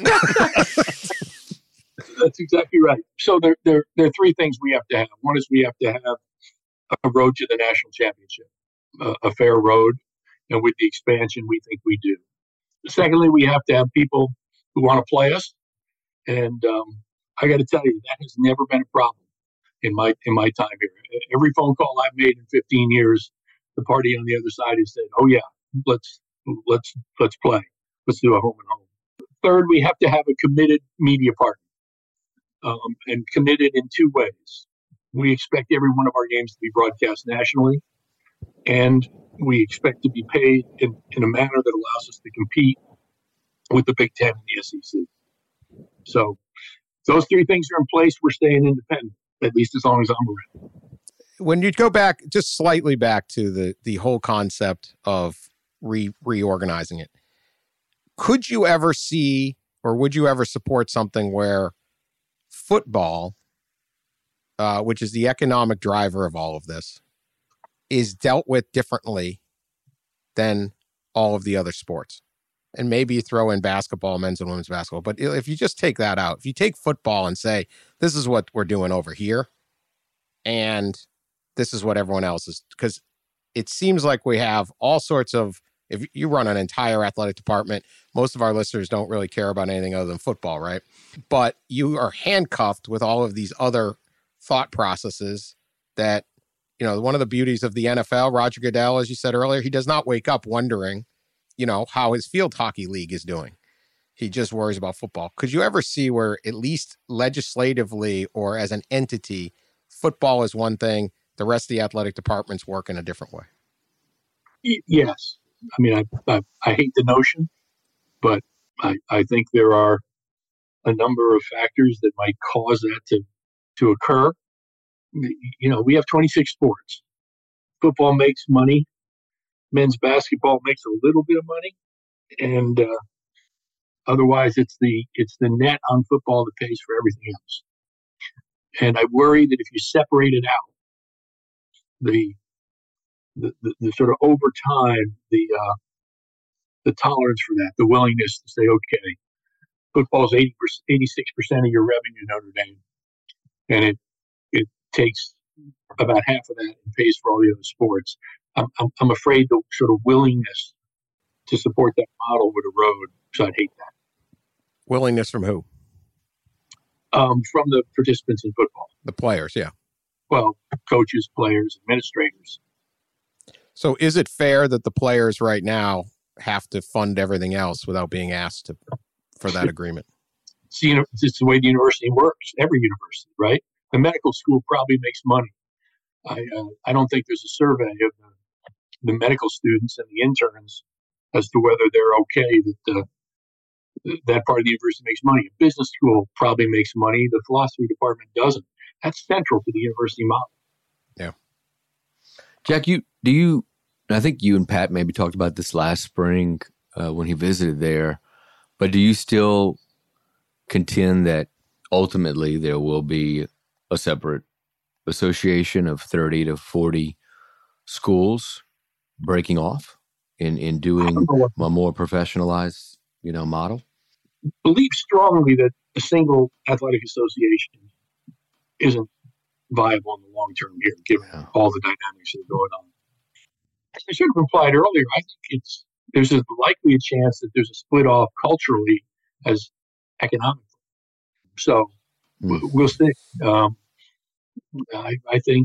That's exactly right. So there, there, there are three things we have to have. One is we have to have a road to the national championship, uh, a fair road, and with the expansion, we think we do. Secondly, we have to have people who want to play us, and um, I got to tell you, that has never been a problem in my in my time here. Every phone call I've made in fifteen years, the party on the other side has said, "Oh yeah, let's let's let's play. Let's do a home and home." Third, we have to have a committed media partner. Um, and committed in two ways. We expect every one of our games to be broadcast nationally, and we expect to be paid in, in a manner that allows us to compete with the Big Ten and the S E C. So those three things are in place. We're staying independent, at least as long as I'm around. When you go back, just slightly back to the the whole concept of re reorganizing it, could you ever see, or would you ever support something where football, uh, which is the economic driver of all of this, is dealt with differently than all of the other sports? And maybe you throw in basketball, men's and women's basketball. But if you just take that out, if you take football and say, this is what we're doing over here, and this is what everyone else is, because it seems like we have all sorts of, if you run an entire athletic department, most of our listeners don't really care about anything other than football, right? But you are handcuffed with all of these other thought processes that, you know, one of the beauties of the N F L, Roger Goodell, as you said earlier, he does not wake up wondering, you know, how his field hockey league is doing. He just worries about football. Could you ever see where, at least legislatively or as an entity, football is one thing, the rest of the athletic departments work in a different way? Yes. I mean, I, I, I hate the notion, but I, I think there are a number of factors that might cause that to, to occur. You know, we have twenty-six sports. Football makes money. Men's basketball makes a little bit of money. And uh, otherwise, it's the it's the net on football that pays for everything else. And I worry that if you separate it out, the The, the, the sort of over time, the uh, the tolerance for that, the willingness to say, okay, football's eighty percent, eighty-six percent of your revenue, Notre Dame, and it it takes about half of that and pays for all the other sports. I'm I'm, I'm afraid the sort of willingness to support that model would erode, so I'd hate that. Willingness from who? Um, from the participants in football. The players, yeah. Well, coaches, players, administrators. So is it fair that the players right now have to fund everything else without being asked to, for that agreement? It's, you know, it's the way the university works, every university, right? The medical school probably makes money. I uh, I don't think there's a survey of the, the medical students and the interns as to whether they're okay that uh, that part of the university makes money. A business school probably makes money. The philosophy department doesn't. That's central to the university model. Yeah. Jack, you do you, I think you and Pat maybe talked about this last spring uh, when he visited there, but do you still contend that ultimately there will be a separate association of thirty to forty schools breaking off in, in doing a more professionalized, you know, model? Believe strongly that a single athletic association isn't viable in the long term here, given yeah. all the dynamics that are going on. I should have replied earlier. I think it's there's as likely a chance that there's a split off culturally as economically. So mm. we'll see. Um, I, I think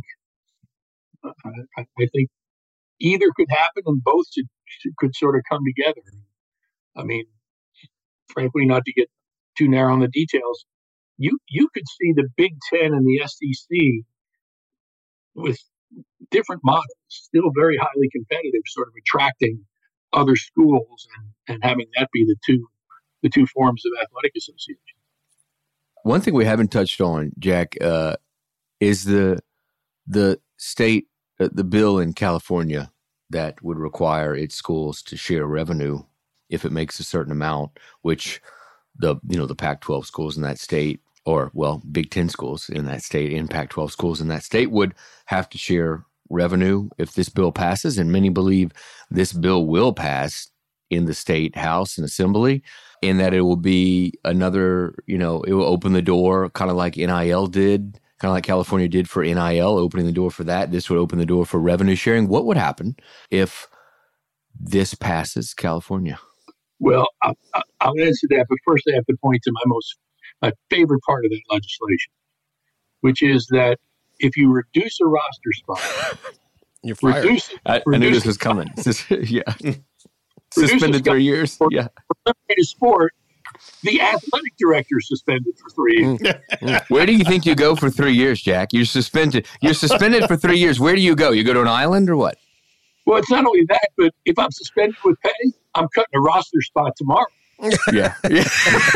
I, I think either could happen, and both should, should, could sort of come together. I mean, frankly, not to get too narrow on the details, you you could see the Big Ten and the S E C with different models, still very highly competitive, sort of attracting other schools and, and having that be the two the two forms of athletic association. One thing we haven't touched on, Jack, uh, is the the state, uh, the bill in California that would require its schools to share revenue if it makes a certain amount, which the, you know, the Pac twelve schools in that state, or, well, Big Ten schools in that state and Pac twelve schools in that state would have to share revenue if this bill passes. And many believe this bill will pass in the state house and assembly, and that it will be another, you know, it will open the door kind of like N I L did, kind of like California did for N I L, opening the door for that. This would open the door for revenue sharing. What would happen if this passes California? Well, I'll, I'll answer that, but first I have to point to my most, my favorite part of that legislation, which is that if you reduce a roster spot, you're fired. Reduce, I, I knew this was coming. yeah. Suspended three years. For, yeah. For sport, the athletic director is suspended for three years. Where do you think you go for three years, Jack? You're suspended. You're suspended for three years. Where do you go? You go to an island or what? Well, it's not only that, but if I'm suspended with pay, I'm cutting a roster spot tomorrow. Yeah. yeah.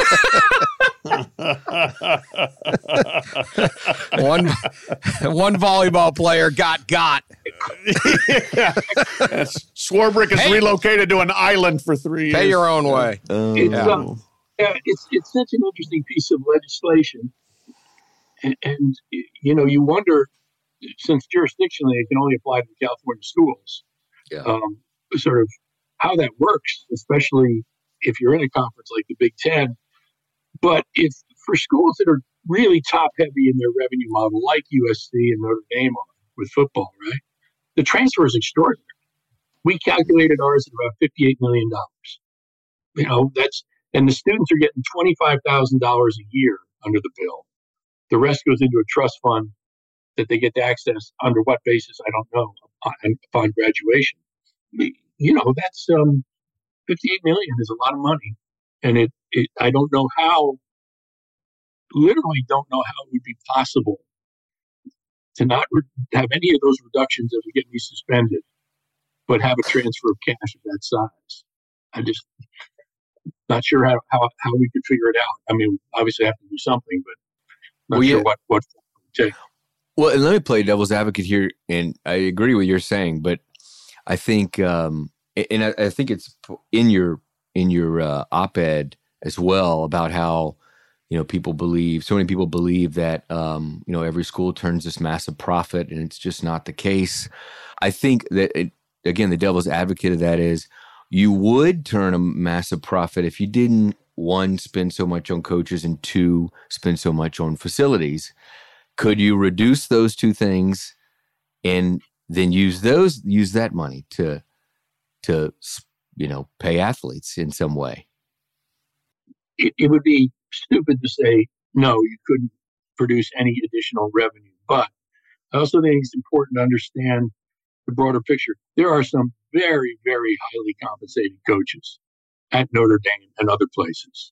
one one volleyball player got got. yeah. Swarbrick is hey. relocated to an island for three years. Pay your own way. Oh. It's, um, yeah, it's it's such an interesting piece of legislation, and, and you know, you wonder, since jurisdictionally it can only apply to the California schools, yeah. um, sort of how that works, especially if you're in a conference like the Big Ten. But if for schools that are really top heavy in their revenue model, like U S C and Notre Dame are with football, right? The transfer is extraordinary. We calculated ours at about fifty-eight million dollars. You know, that's, and the students are getting twenty-five thousand dollars a year under the bill. The rest goes into a trust fund that they get to access under what basis, I don't know, upon graduation. You know, that's um, fifty-eight million dollars is a lot of money. And it, it, I don't know how, literally don't know how it would be possible to not re- have any of those reductions that would get me suspended, but have a transfer of cash of that size. I just not sure how, how, how we could figure it out. I mean, we obviously have to do something, but not well, sure yeah. what, what it would take. Well, and let me play devil's advocate here, and I agree with what you're saying, but I think, um, and I, I think it's in your in your uh, op-ed as well about how, you know, people believe, so many people believe that, um, you know, every school turns this massive profit, and it's just not the case. I think that, it, again, the devil's advocate of that is you would turn a massive profit if you didn't, one, spend so much on coaches, and two, spend so much on facilities. Could you reduce those two things and then use those, use that money to, to, you know, pay athletes in some way? It, it would be stupid to say, no, you couldn't produce any additional revenue. But I also think it's important to understand the broader picture. There are some very, very highly compensated coaches at Notre Dame and other places.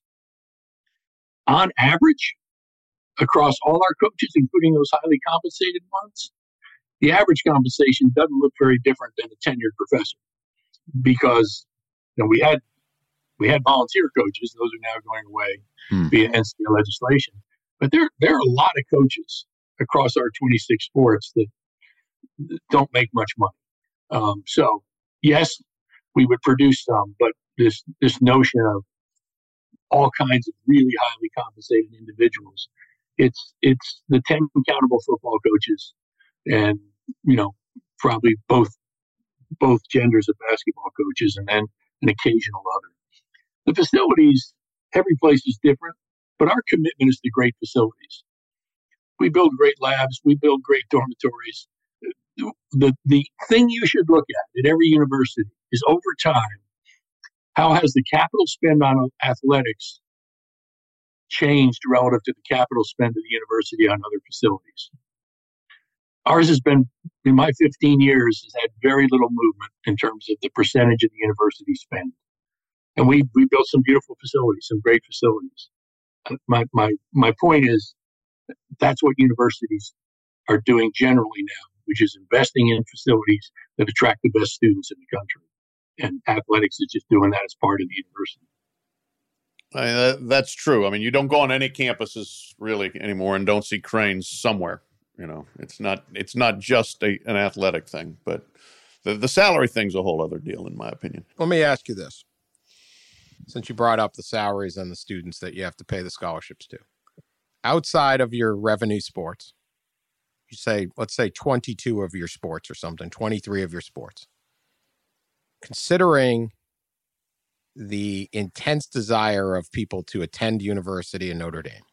On average, across all our coaches, including those highly compensated ones, the average compensation doesn't look very different than a tenured professor, because you know, we had we had volunteer coaches; those are now going away hmm. via N C double A legislation. But there there are a lot of coaches across our twenty-six sports that don't make much money. Um, so yes, we would produce some, but this this notion of all kinds of really highly compensated individuals, it's it's the ten accountable football coaches, and you know probably both both genders of basketball coaches, and then an occasional other. The facilities, every place is different, but our commitment is to great facilities. We build great labs, we build great dormitories. The, the, the thing you should look at at every university is, over time, how has the capital spend on athletics changed relative to the capital spend of the university on other facilities? Ours has been, in my fifteen years, has had very little movement in terms of the percentage of the university spend. And we we built some beautiful facilities, some great facilities. My my my point is, that's what universities are doing generally now, which is investing in facilities that attract the best students in the country. And athletics is just doing that as part of the university. I mean, that, that's true. I mean, you don't go on any campuses really anymore and don't see cranes somewhere. You know, it's not it's not just a, an athletic thing, but the, the salary thing's a whole other deal, in my opinion. Let me ask you this. Since you brought up the salaries and the students that you have to pay the scholarships to, outside of your revenue sports, you say, let's say twenty-two of your sports or something, twenty-three of your sports, considering the intense desire of people to attend university in Notre Dame,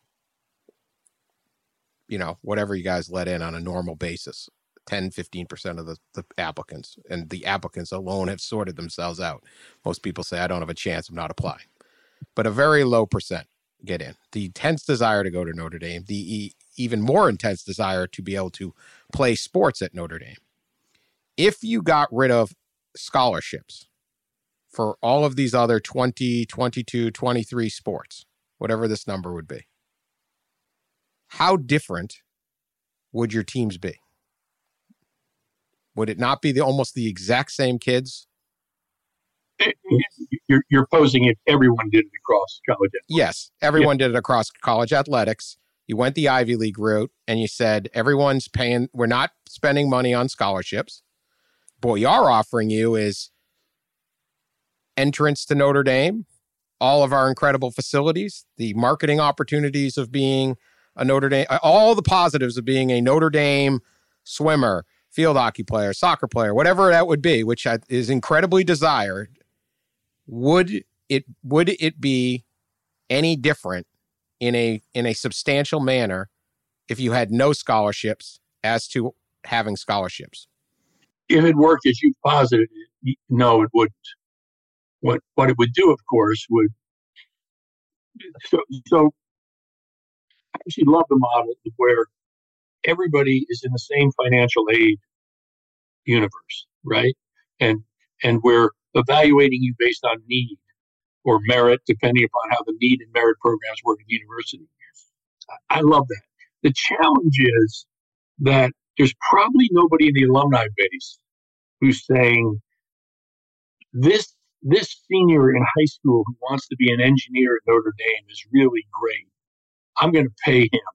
you know, whatever you guys let in on a normal basis, ten, fifteen percent of the, the applicants, and the applicants alone have sorted themselves out. Most people say, I don't have a chance, I'm not applying. But a very low percent get in. The intense desire to go to Notre Dame, the e- even more intense desire to be able to play sports at Notre Dame. If you got rid of scholarships for all of these other twenty, twenty-two, twenty-three sports, whatever this number would be, how different would your teams be? Would it not be the almost the exact same kids? You're, you're posing if everyone did it across college athletics. Yes, everyone Yeah. did it across college athletics. You went the Ivy League route and you said, everyone's paying, we're not spending money on scholarships. But what you are offering you is entrance to Notre Dame, all of our incredible facilities, the marketing opportunities of being a Notre Dame, all the positives of being a Notre Dame swimmer, field hockey player, soccer player, whatever that would be, which is incredibly desired. Would it would it be any different in a in a substantial manner if you had no scholarships as to having scholarships? If it worked as you posited it, no, it wouldn't. What what it would do, of course, would so so I actually love the model where everybody is in the same financial aid universe, right? And and we're evaluating you based on need or merit, depending upon how the need and merit programs work at the university. I love that. The challenge is that there's probably nobody in the alumni base who's saying this this senior in high school who wants to be an engineer at Notre Dame is really great. I'm going to pay him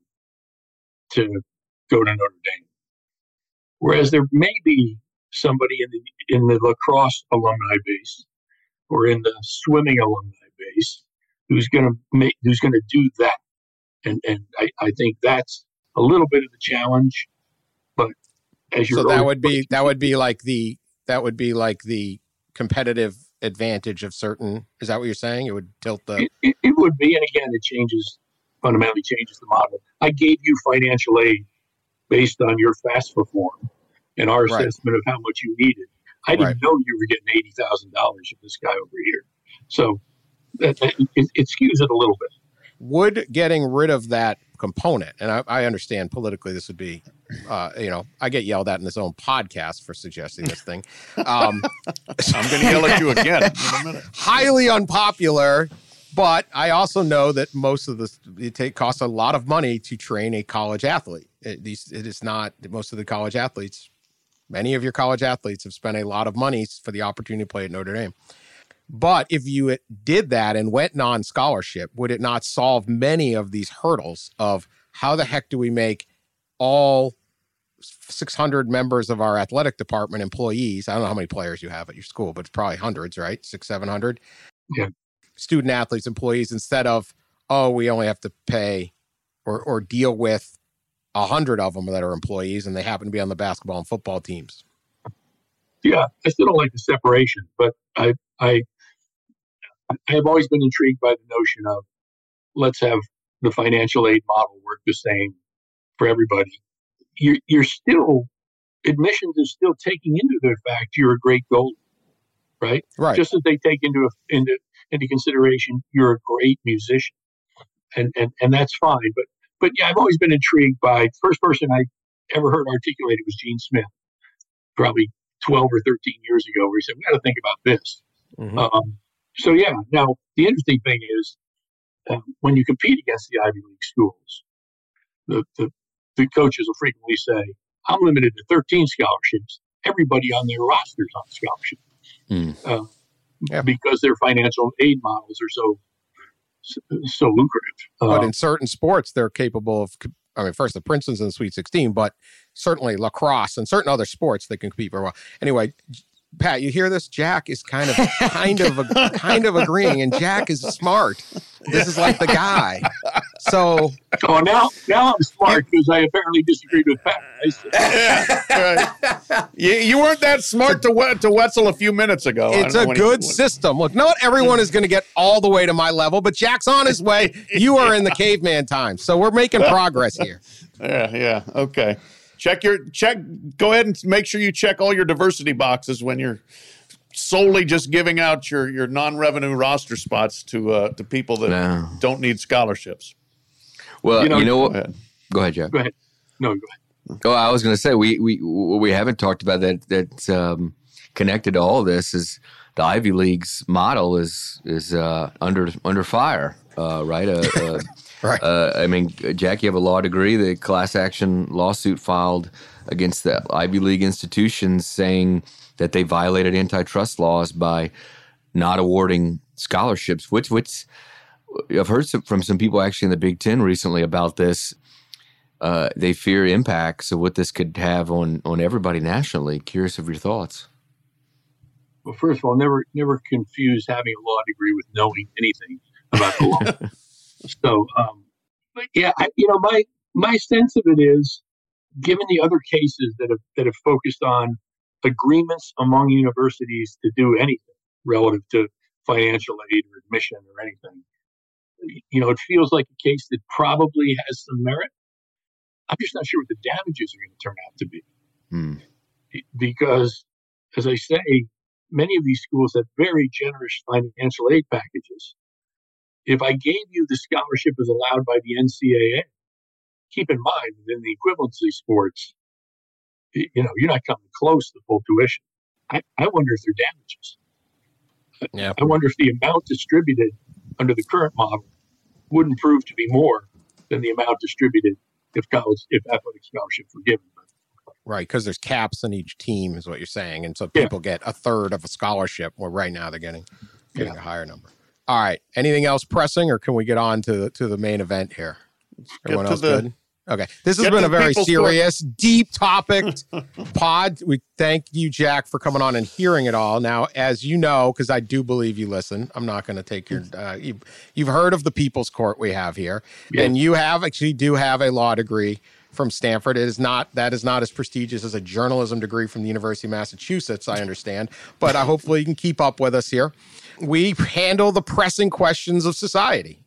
to go to Notre Dame. Whereas there may be somebody in the in the lacrosse alumni base or in the swimming alumni base who's going to make who's going to do that, and and I, I think that's a little bit of the challenge. But as you're so that would be that would be like the that would be like the competitive advantage of certain. Is that what you're saying? It would tilt the. It, it, it would be, and again, it changes fundamentally changes the model. I gave you financial aid based on your FAFSA form and our Right. assessment of how much you needed. I didn't Right. know you were getting eighty thousand dollars from this guy over here. So that, that, it, it skews it a little bit. Would getting rid of that component, and I, I understand politically this would be, uh, you know, I get yelled at in this own podcast for suggesting this thing. Um, I'm going to yell at you again in a minute. highly unpopular, but I also know that most of this, it take, costs a lot of money to train a college athlete. It, these, it is not, most of the college athletes, many of your college athletes have spent a lot of money for the opportunity to play at Notre Dame. But if you did that and went non-scholarship, would it not solve many of these hurdles of how the heck do we make all six hundred members of our athletic department employees? I don't know how many players you have at your school, but it's probably hundreds, right? Six, seven hundred. Yeah. Student athletes, employees, instead of, oh, we only have to pay or or deal with a hundred of them that are employees and they happen to be on the basketball and football teams. Yeah, I still don't like the separation, but I I I have always been intrigued by the notion of let's have the financial aid model work the same for everybody. You're, you're still, admissions is still taking into the fact you're a great goalie, right? Right. Just as they take into into into consideration you're a great musician, and and and that's fine. But but yeah, I've always been intrigued by the first person I ever heard articulate it was Gene Smith, probably twelve or thirteen years ago, where he said we got to think about this. Mhm. Um, so yeah, now the interesting thing is uh, when you compete against the Ivy League schools, the, the the coaches will frequently say, "I'm limited to thirteen scholarships. Everybody on their roster is on scholarship Mm. uh, Yeah. because their financial aid models are so so, so lucrative." But Uh, in certain sports, they're capable of I mean, first the Princeton's in the Sweet sixteen, but certainly lacrosse and certain other sports that can compete very well. Anyway, Pat, you hear this? Jack is kind of, kind of, kind of agreeing, and Jack is smart. This is like the guy. So, oh, now, now I'm smart because I apparently disagreed with Pat. Yeah, right. you, you weren't that smart to to Wetzel a few minutes ago. It's a good he, system. Look, not everyone is going to get all the way to my level, but Jack's on his way. You are in the caveman time, so we're making progress here. Yeah, yeah, okay. Check your check. Go ahead and make sure you check all your diversity boxes when you're solely just giving out your, your non-revenue roster spots to uh, to people that no. don't need scholarships. Well, you know, you know what? Go ahead. go ahead, Jack. Go ahead. No, go ahead. Oh, I was going to say we we we haven't talked about that. That's um, connected to all this is the Ivy League's model is is uh, under under fire, uh, right? Uh, uh, Right. Uh, I mean, Jack, you have a law degree. The class action lawsuit filed against the Ivy League institutions saying that they violated antitrust laws by not awarding scholarships, which, which I've heard some, from some people actually in the Big Ten recently about this. Uh, they fear impacts of what this could have on, on everybody nationally. Curious of your thoughts. Well, first of all, never never confuse having a law degree with knowing anything about the law. So, um, but yeah, I, you know, my my sense of it is, given the other cases that have that have focused on agreements among universities to do anything relative to financial aid or admission or anything, you know, it feels like a case that probably has some merit. I'm just not sure what the damages are going to turn out to be, hmm. because, as I say, many of these schools have very generous financial aid packages. If I gave you the scholarship as allowed by the N C A A, keep in mind that in the equivalency sports, you know, you're not coming close to full tuition. I, I wonder if there are damages. Yeah. I wonder if the amount distributed under the current model wouldn't prove to be more than the amount distributed if college, if athletic scholarships were given. Right, because there's caps in each team, is what you're saying, and so people yeah. get a third of a scholarship. Well, right now they're getting getting yeah. a higher number. All right. Anything else pressing, or can we get on to to the main event here? Everyone else the, good? Okay. This has been a very serious, court. deep topic pod. We thank you, Jack, for coming on and hearing it all. Now, as you know, because I do believe you listen, I'm not going to take your. Uh, you've, you've heard of the People's Court we have here, yeah. and you have actually do have a law degree from Stanford. It is not that is not as prestigious as a journalism degree from the University of Massachusetts, I understand, but uh, hopefully you can keep up with us here. We handle the pressing questions of society.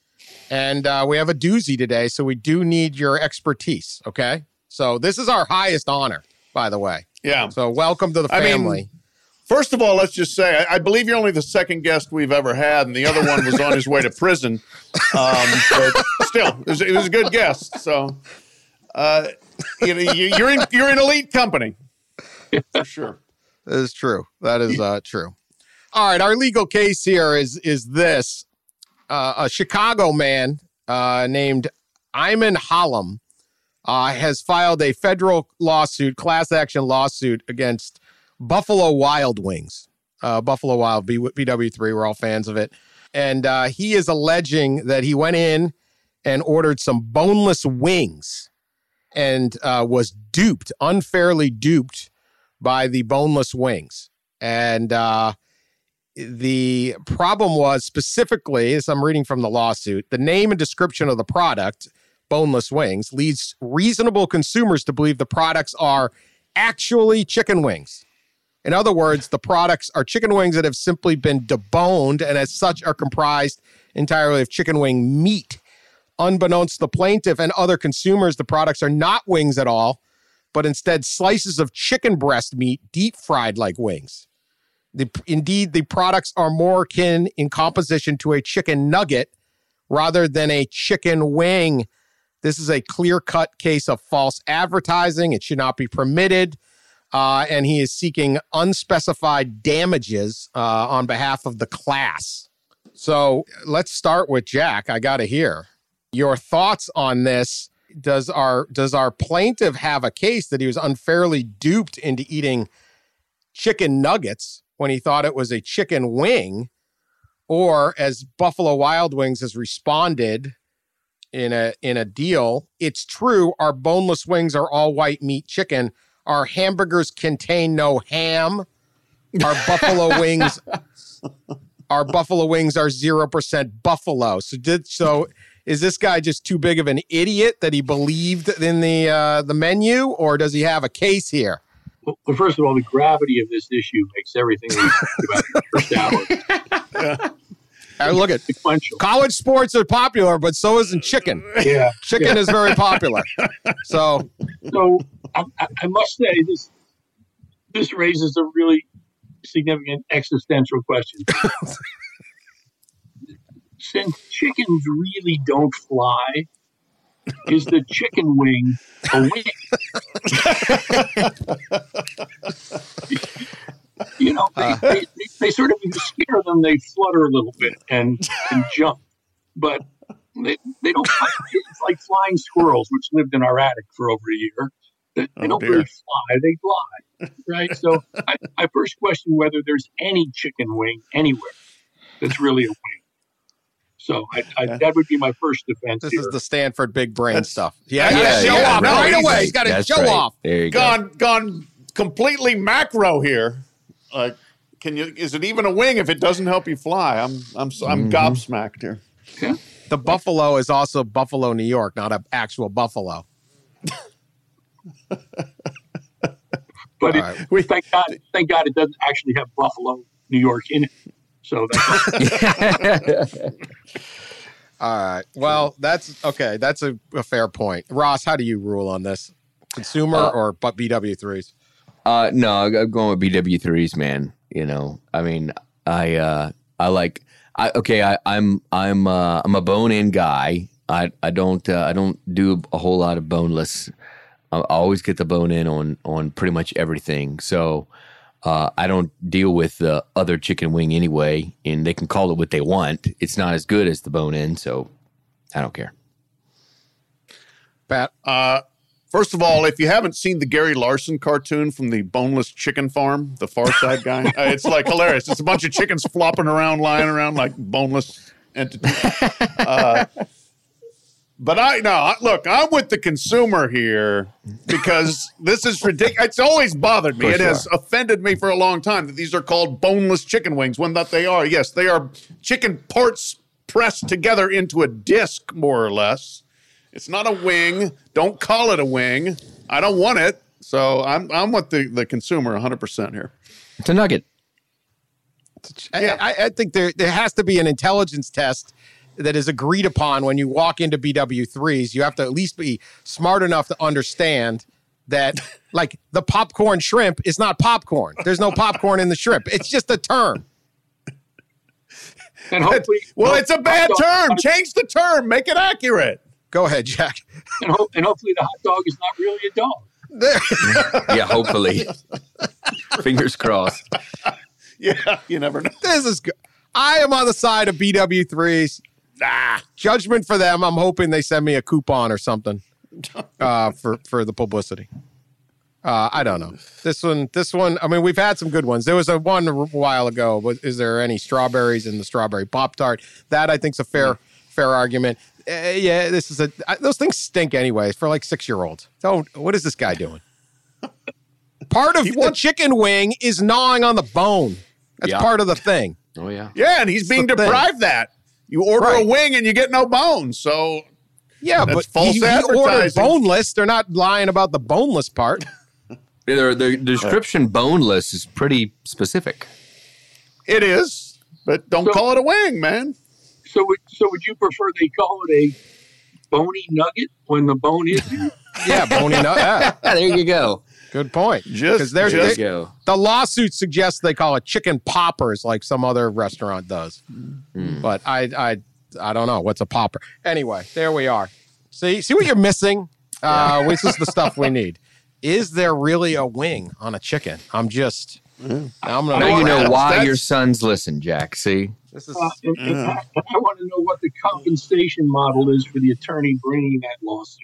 And uh, we have a doozy today, so we do need your expertise, okay? So this is our highest honor, by the way. Yeah. So welcome to the family. I mean, first of all, let's just say, I, I believe you're only the second guest we've ever had, and the other one was on his way to prison. Um, but still, it was, it was a good guest. So uh, you know, you, you're in you're in elite company, for sure. That is true. That is uh, true. All right, our legal case here is is this. Uh, a Chicago man uh, named Iman Hallam uh, has filed a federal lawsuit, class action lawsuit against Buffalo Wild Wings. Uh, Buffalo Wild, B W three, we're all fans of it. And uh, he is alleging that he went in and ordered some boneless wings and uh, was duped, unfairly duped by the boneless wings. And uh the problem was specifically, as I'm reading from the lawsuit, the name and description of the product, boneless wings, leads reasonable consumers to believe the products are actually chicken wings. In other words, the products are chicken wings that have simply been deboned and as such are comprised entirely of chicken wing meat. Unbeknownst to the plaintiff and other consumers, the products are not wings at all, but instead slices of chicken breast meat deep fried like wings. The, indeed, the products are more akin in composition to a chicken nugget rather than a chicken wing. This is a clear-cut case of false advertising. It should not be permitted. Uh, and he is seeking unspecified damages uh, on behalf of the class. So let's start with Jack. I got to hear your thoughts on this. Does our does our plaintiff have a case that he was unfairly duped into eating chicken nuggets when he thought it was a chicken wing? Or, as Buffalo Wild Wings has responded, in a in a deal. It's true. Our boneless wings are all white meat chicken. Our hamburgers contain no ham. Our buffalo wings, our buffalo wings are zero percent buffalo. So did so. Is this guy just too big of an idiot that he believed in the uh, the menu, or does he have a case here? Well, first of all, the gravity of this issue makes everything we talk about in the first hour. Yeah. Uh, look at sequential. College sports are popular, but so isn't chicken. Yeah, chicken yeah. is very popular. So, so I, I must say this this raises a really significant existential question. Since chickens really don't fly, is the chicken wing a wing? You know, they, uh, they, they, they sort of, if you scare them, they flutter a little bit and, and jump. But they, they don't fly. It's like flying squirrels, which lived in our attic for over a year. They, they oh, don't dear. really fly, they fly, right? So I, I first question whether there's any chicken wing anywhere that's really a wing. So I, I, that would be my first defense. This here. is the Stanford big brain that's, stuff. Yeah, yeah, yeah show yeah, off no, right he's, away. He's got to show right. off. There you gone, go. Gone completely macro here. Like, can you? Is it even a wing if it doesn't help you fly? I'm, I'm, I'm mm-hmm. gobsmacked here. Yeah. The buffalo is also Buffalo, New York, not an actual buffalo. But it, right. we, thank God, thank God, it doesn't actually have Buffalo, New York in it. So that's all right. Well, that's okay. That's a, a fair point. Ross, how do you rule on this? Consumer uh, or but B W threes? Uh, no, I'm going with B W threes, man. You know, I mean, I uh, I like. I okay. I, I'm I'm uh, I'm a bone-in guy. I I don't uh, I don't do a whole lot of boneless. I always get the bone in on on pretty much everything. So uh, I don't deal with the other chicken wing anyway, and they can call it what they want. It's not as good as the bone in, so I don't care. Pat, uh, first of all, if you haven't seen the Gary Larson cartoon from the Boneless Chicken Farm, the Far Side guy, uh, it's like hilarious. It's a bunch of chickens flopping around, lying around like boneless entities. Uh, But I no look, I'm with the consumer here because this is ridiculous. It's always bothered me. For it sure. has offended me for a long time that these are called boneless chicken wings when that they are. Yes, they are chicken parts pressed together into a disc, more or less. It's not a wing. Don't call it a wing. I don't want it. So I'm I'm with the, the consumer one hundred percent here. It's a nugget. Yeah. I, I think there there has to be an intelligence test that is agreed upon when you walk into B W threes. You have to at least be smart enough to understand that, like, the popcorn shrimp is not popcorn. There's no popcorn in the shrimp. It's just a term. And hopefully, well, it's a bad term. Change the term. Make it accurate. Go ahead, Jack. And, ho- and hopefully the hot dog is not really a dog. Yeah, hopefully. Fingers crossed. Yeah, you never know. This is good. I am on the side of B W threes. Ah, judgment for them. I'm hoping they send me a coupon or something uh, for, for the publicity. Uh, I don't know. This one, this one, I mean, we've had some good ones. There was a one a while ago, but is there any strawberries in the strawberry Pop-Tart? That I think is a fair, fair argument. Uh, yeah, this is a, uh, those things stink anyways for like six-year-olds. So what is this guy doing? Part of the chicken wing is gnawing on the bone. That's yeah. part of the thing. Oh, yeah. Yeah, and he's being deprived thing. that. You order right. a wing and you get no bones. So, yeah, that's but false he, he ordered boneless. They're not lying about the boneless part. the, the description boneless is pretty specific. It is, but don't so, call it a wing, man. So, so would you prefer they call it a bony nugget when the bone is here? Yeah, bony nugget. Yeah. There you go. Good point. Just, just they, go. The lawsuit suggests they call it chicken poppers like some other restaurant does. Mm. But I, I, I don't know. What's a popper? Anyway, there we are. See, see what you're missing? Uh, this is the stuff we need. Is there really a wing on a chicken? I'm just. Mm. I'm gonna now you know why That's, your sons listen, Jack. See, this is. Uh, and, and mm. I, I want to know what the compensation model is for the attorney bringing that lawsuit.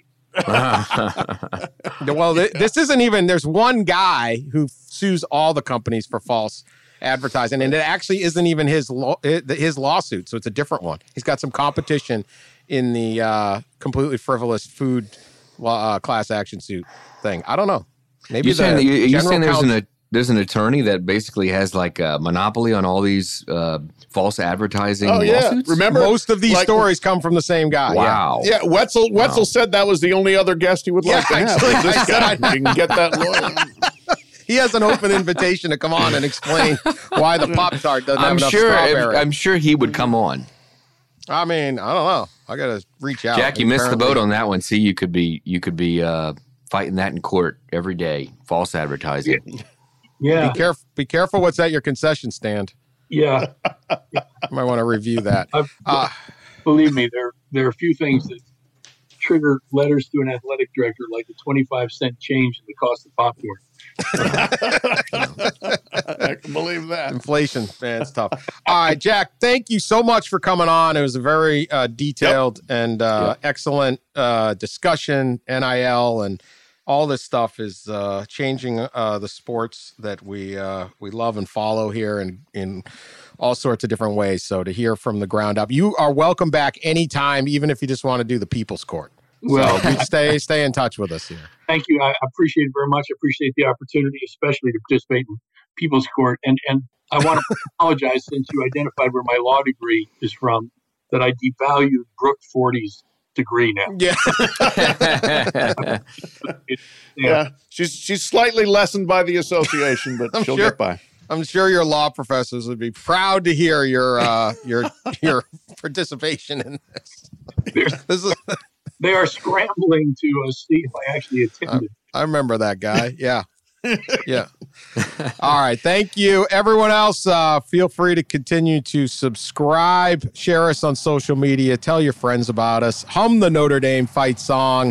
Well, th- this isn't even, there's one guy who sues all the companies for false advertising, and it actually isn't even his law, his lawsuit, so it's a different one. He's got some competition in the uh, completely frivolous food uh, class action suit thing. I don't know. Maybe you're saying, the you, you're general saying there's counsel- an there's an attorney that basically has like a monopoly on all these uh, false advertising Oh, yeah. lawsuits? Remember, most of these like- stories come from the same guy. Yeah. Wow. Yeah, Wetzel Wetzel said that was the only other guest he would Yeah, like to have. actually, was this I said guy. You can get that lawyer. He has an open invitation to come on and explain why the Pop-Tart doesn't have I'm enough sure. strawberry. I'm sure he would come on. I mean, I don't know. I got to reach out. Jack, you missed the Apparently- boat on that one. See, you could be you could be uh, fighting that in court every day. False advertising. Yeah, Be careful. Be careful what's at your concession stand. yeah. You might want to review that. I've, Uh, believe me, there there are a few things that trigger letters to an athletic director, like the twenty-five cent change in the cost of popcorn. I can believe that. Inflation, man, it's tough. All right, Jack, thank you so much for coming on. It was a very uh, detailed and uh, excellent uh, discussion. N I L and all this stuff is uh, changing uh, the sports that we uh, we love and follow here in, in all sorts of different ways. So to hear from the ground up, you are welcome back anytime, even if you just want to do the People's Court. Well, So stay stay in touch with us here. thank you. I appreciate it very much. I appreciate the opportunity, especially to participate in People's Court. And and I want to apologize, since you identified where my law degree is from, that I devalued Brooke Forty's degree now. Yeah. It- Yeah, she's she's slightly lessened by the association, but I'm she'll sure. get by. I'm sure your law professors would be proud to hear your uh, your your participation in this. They're- This is, They are scrambling to uh, see if I actually attended. I remember that guy. Yeah, yeah. All right, thank you, everyone else. Uh, feel free to continue to subscribe, share us on social media, tell your friends about us, hum the Notre Dame fight song.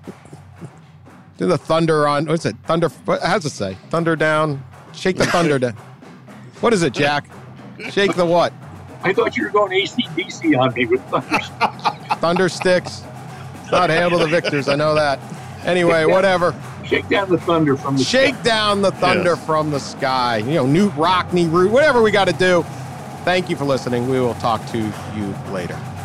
Do the thunder on. What's it? Thunder. What, how's it say? Thunder down. Shake the thunder down. What is it, Jack? Shake the what? I thought you were going A C D C on me with thunder. Thunder sticks. It's not Handle the Victors. I know that. Anyway, whatever. Shake down the thunder from the Shake down the thunder Yes. from the sky. You know, Newt Rockney, Root, whatever we got to do. Thank you for listening. We will talk to you later.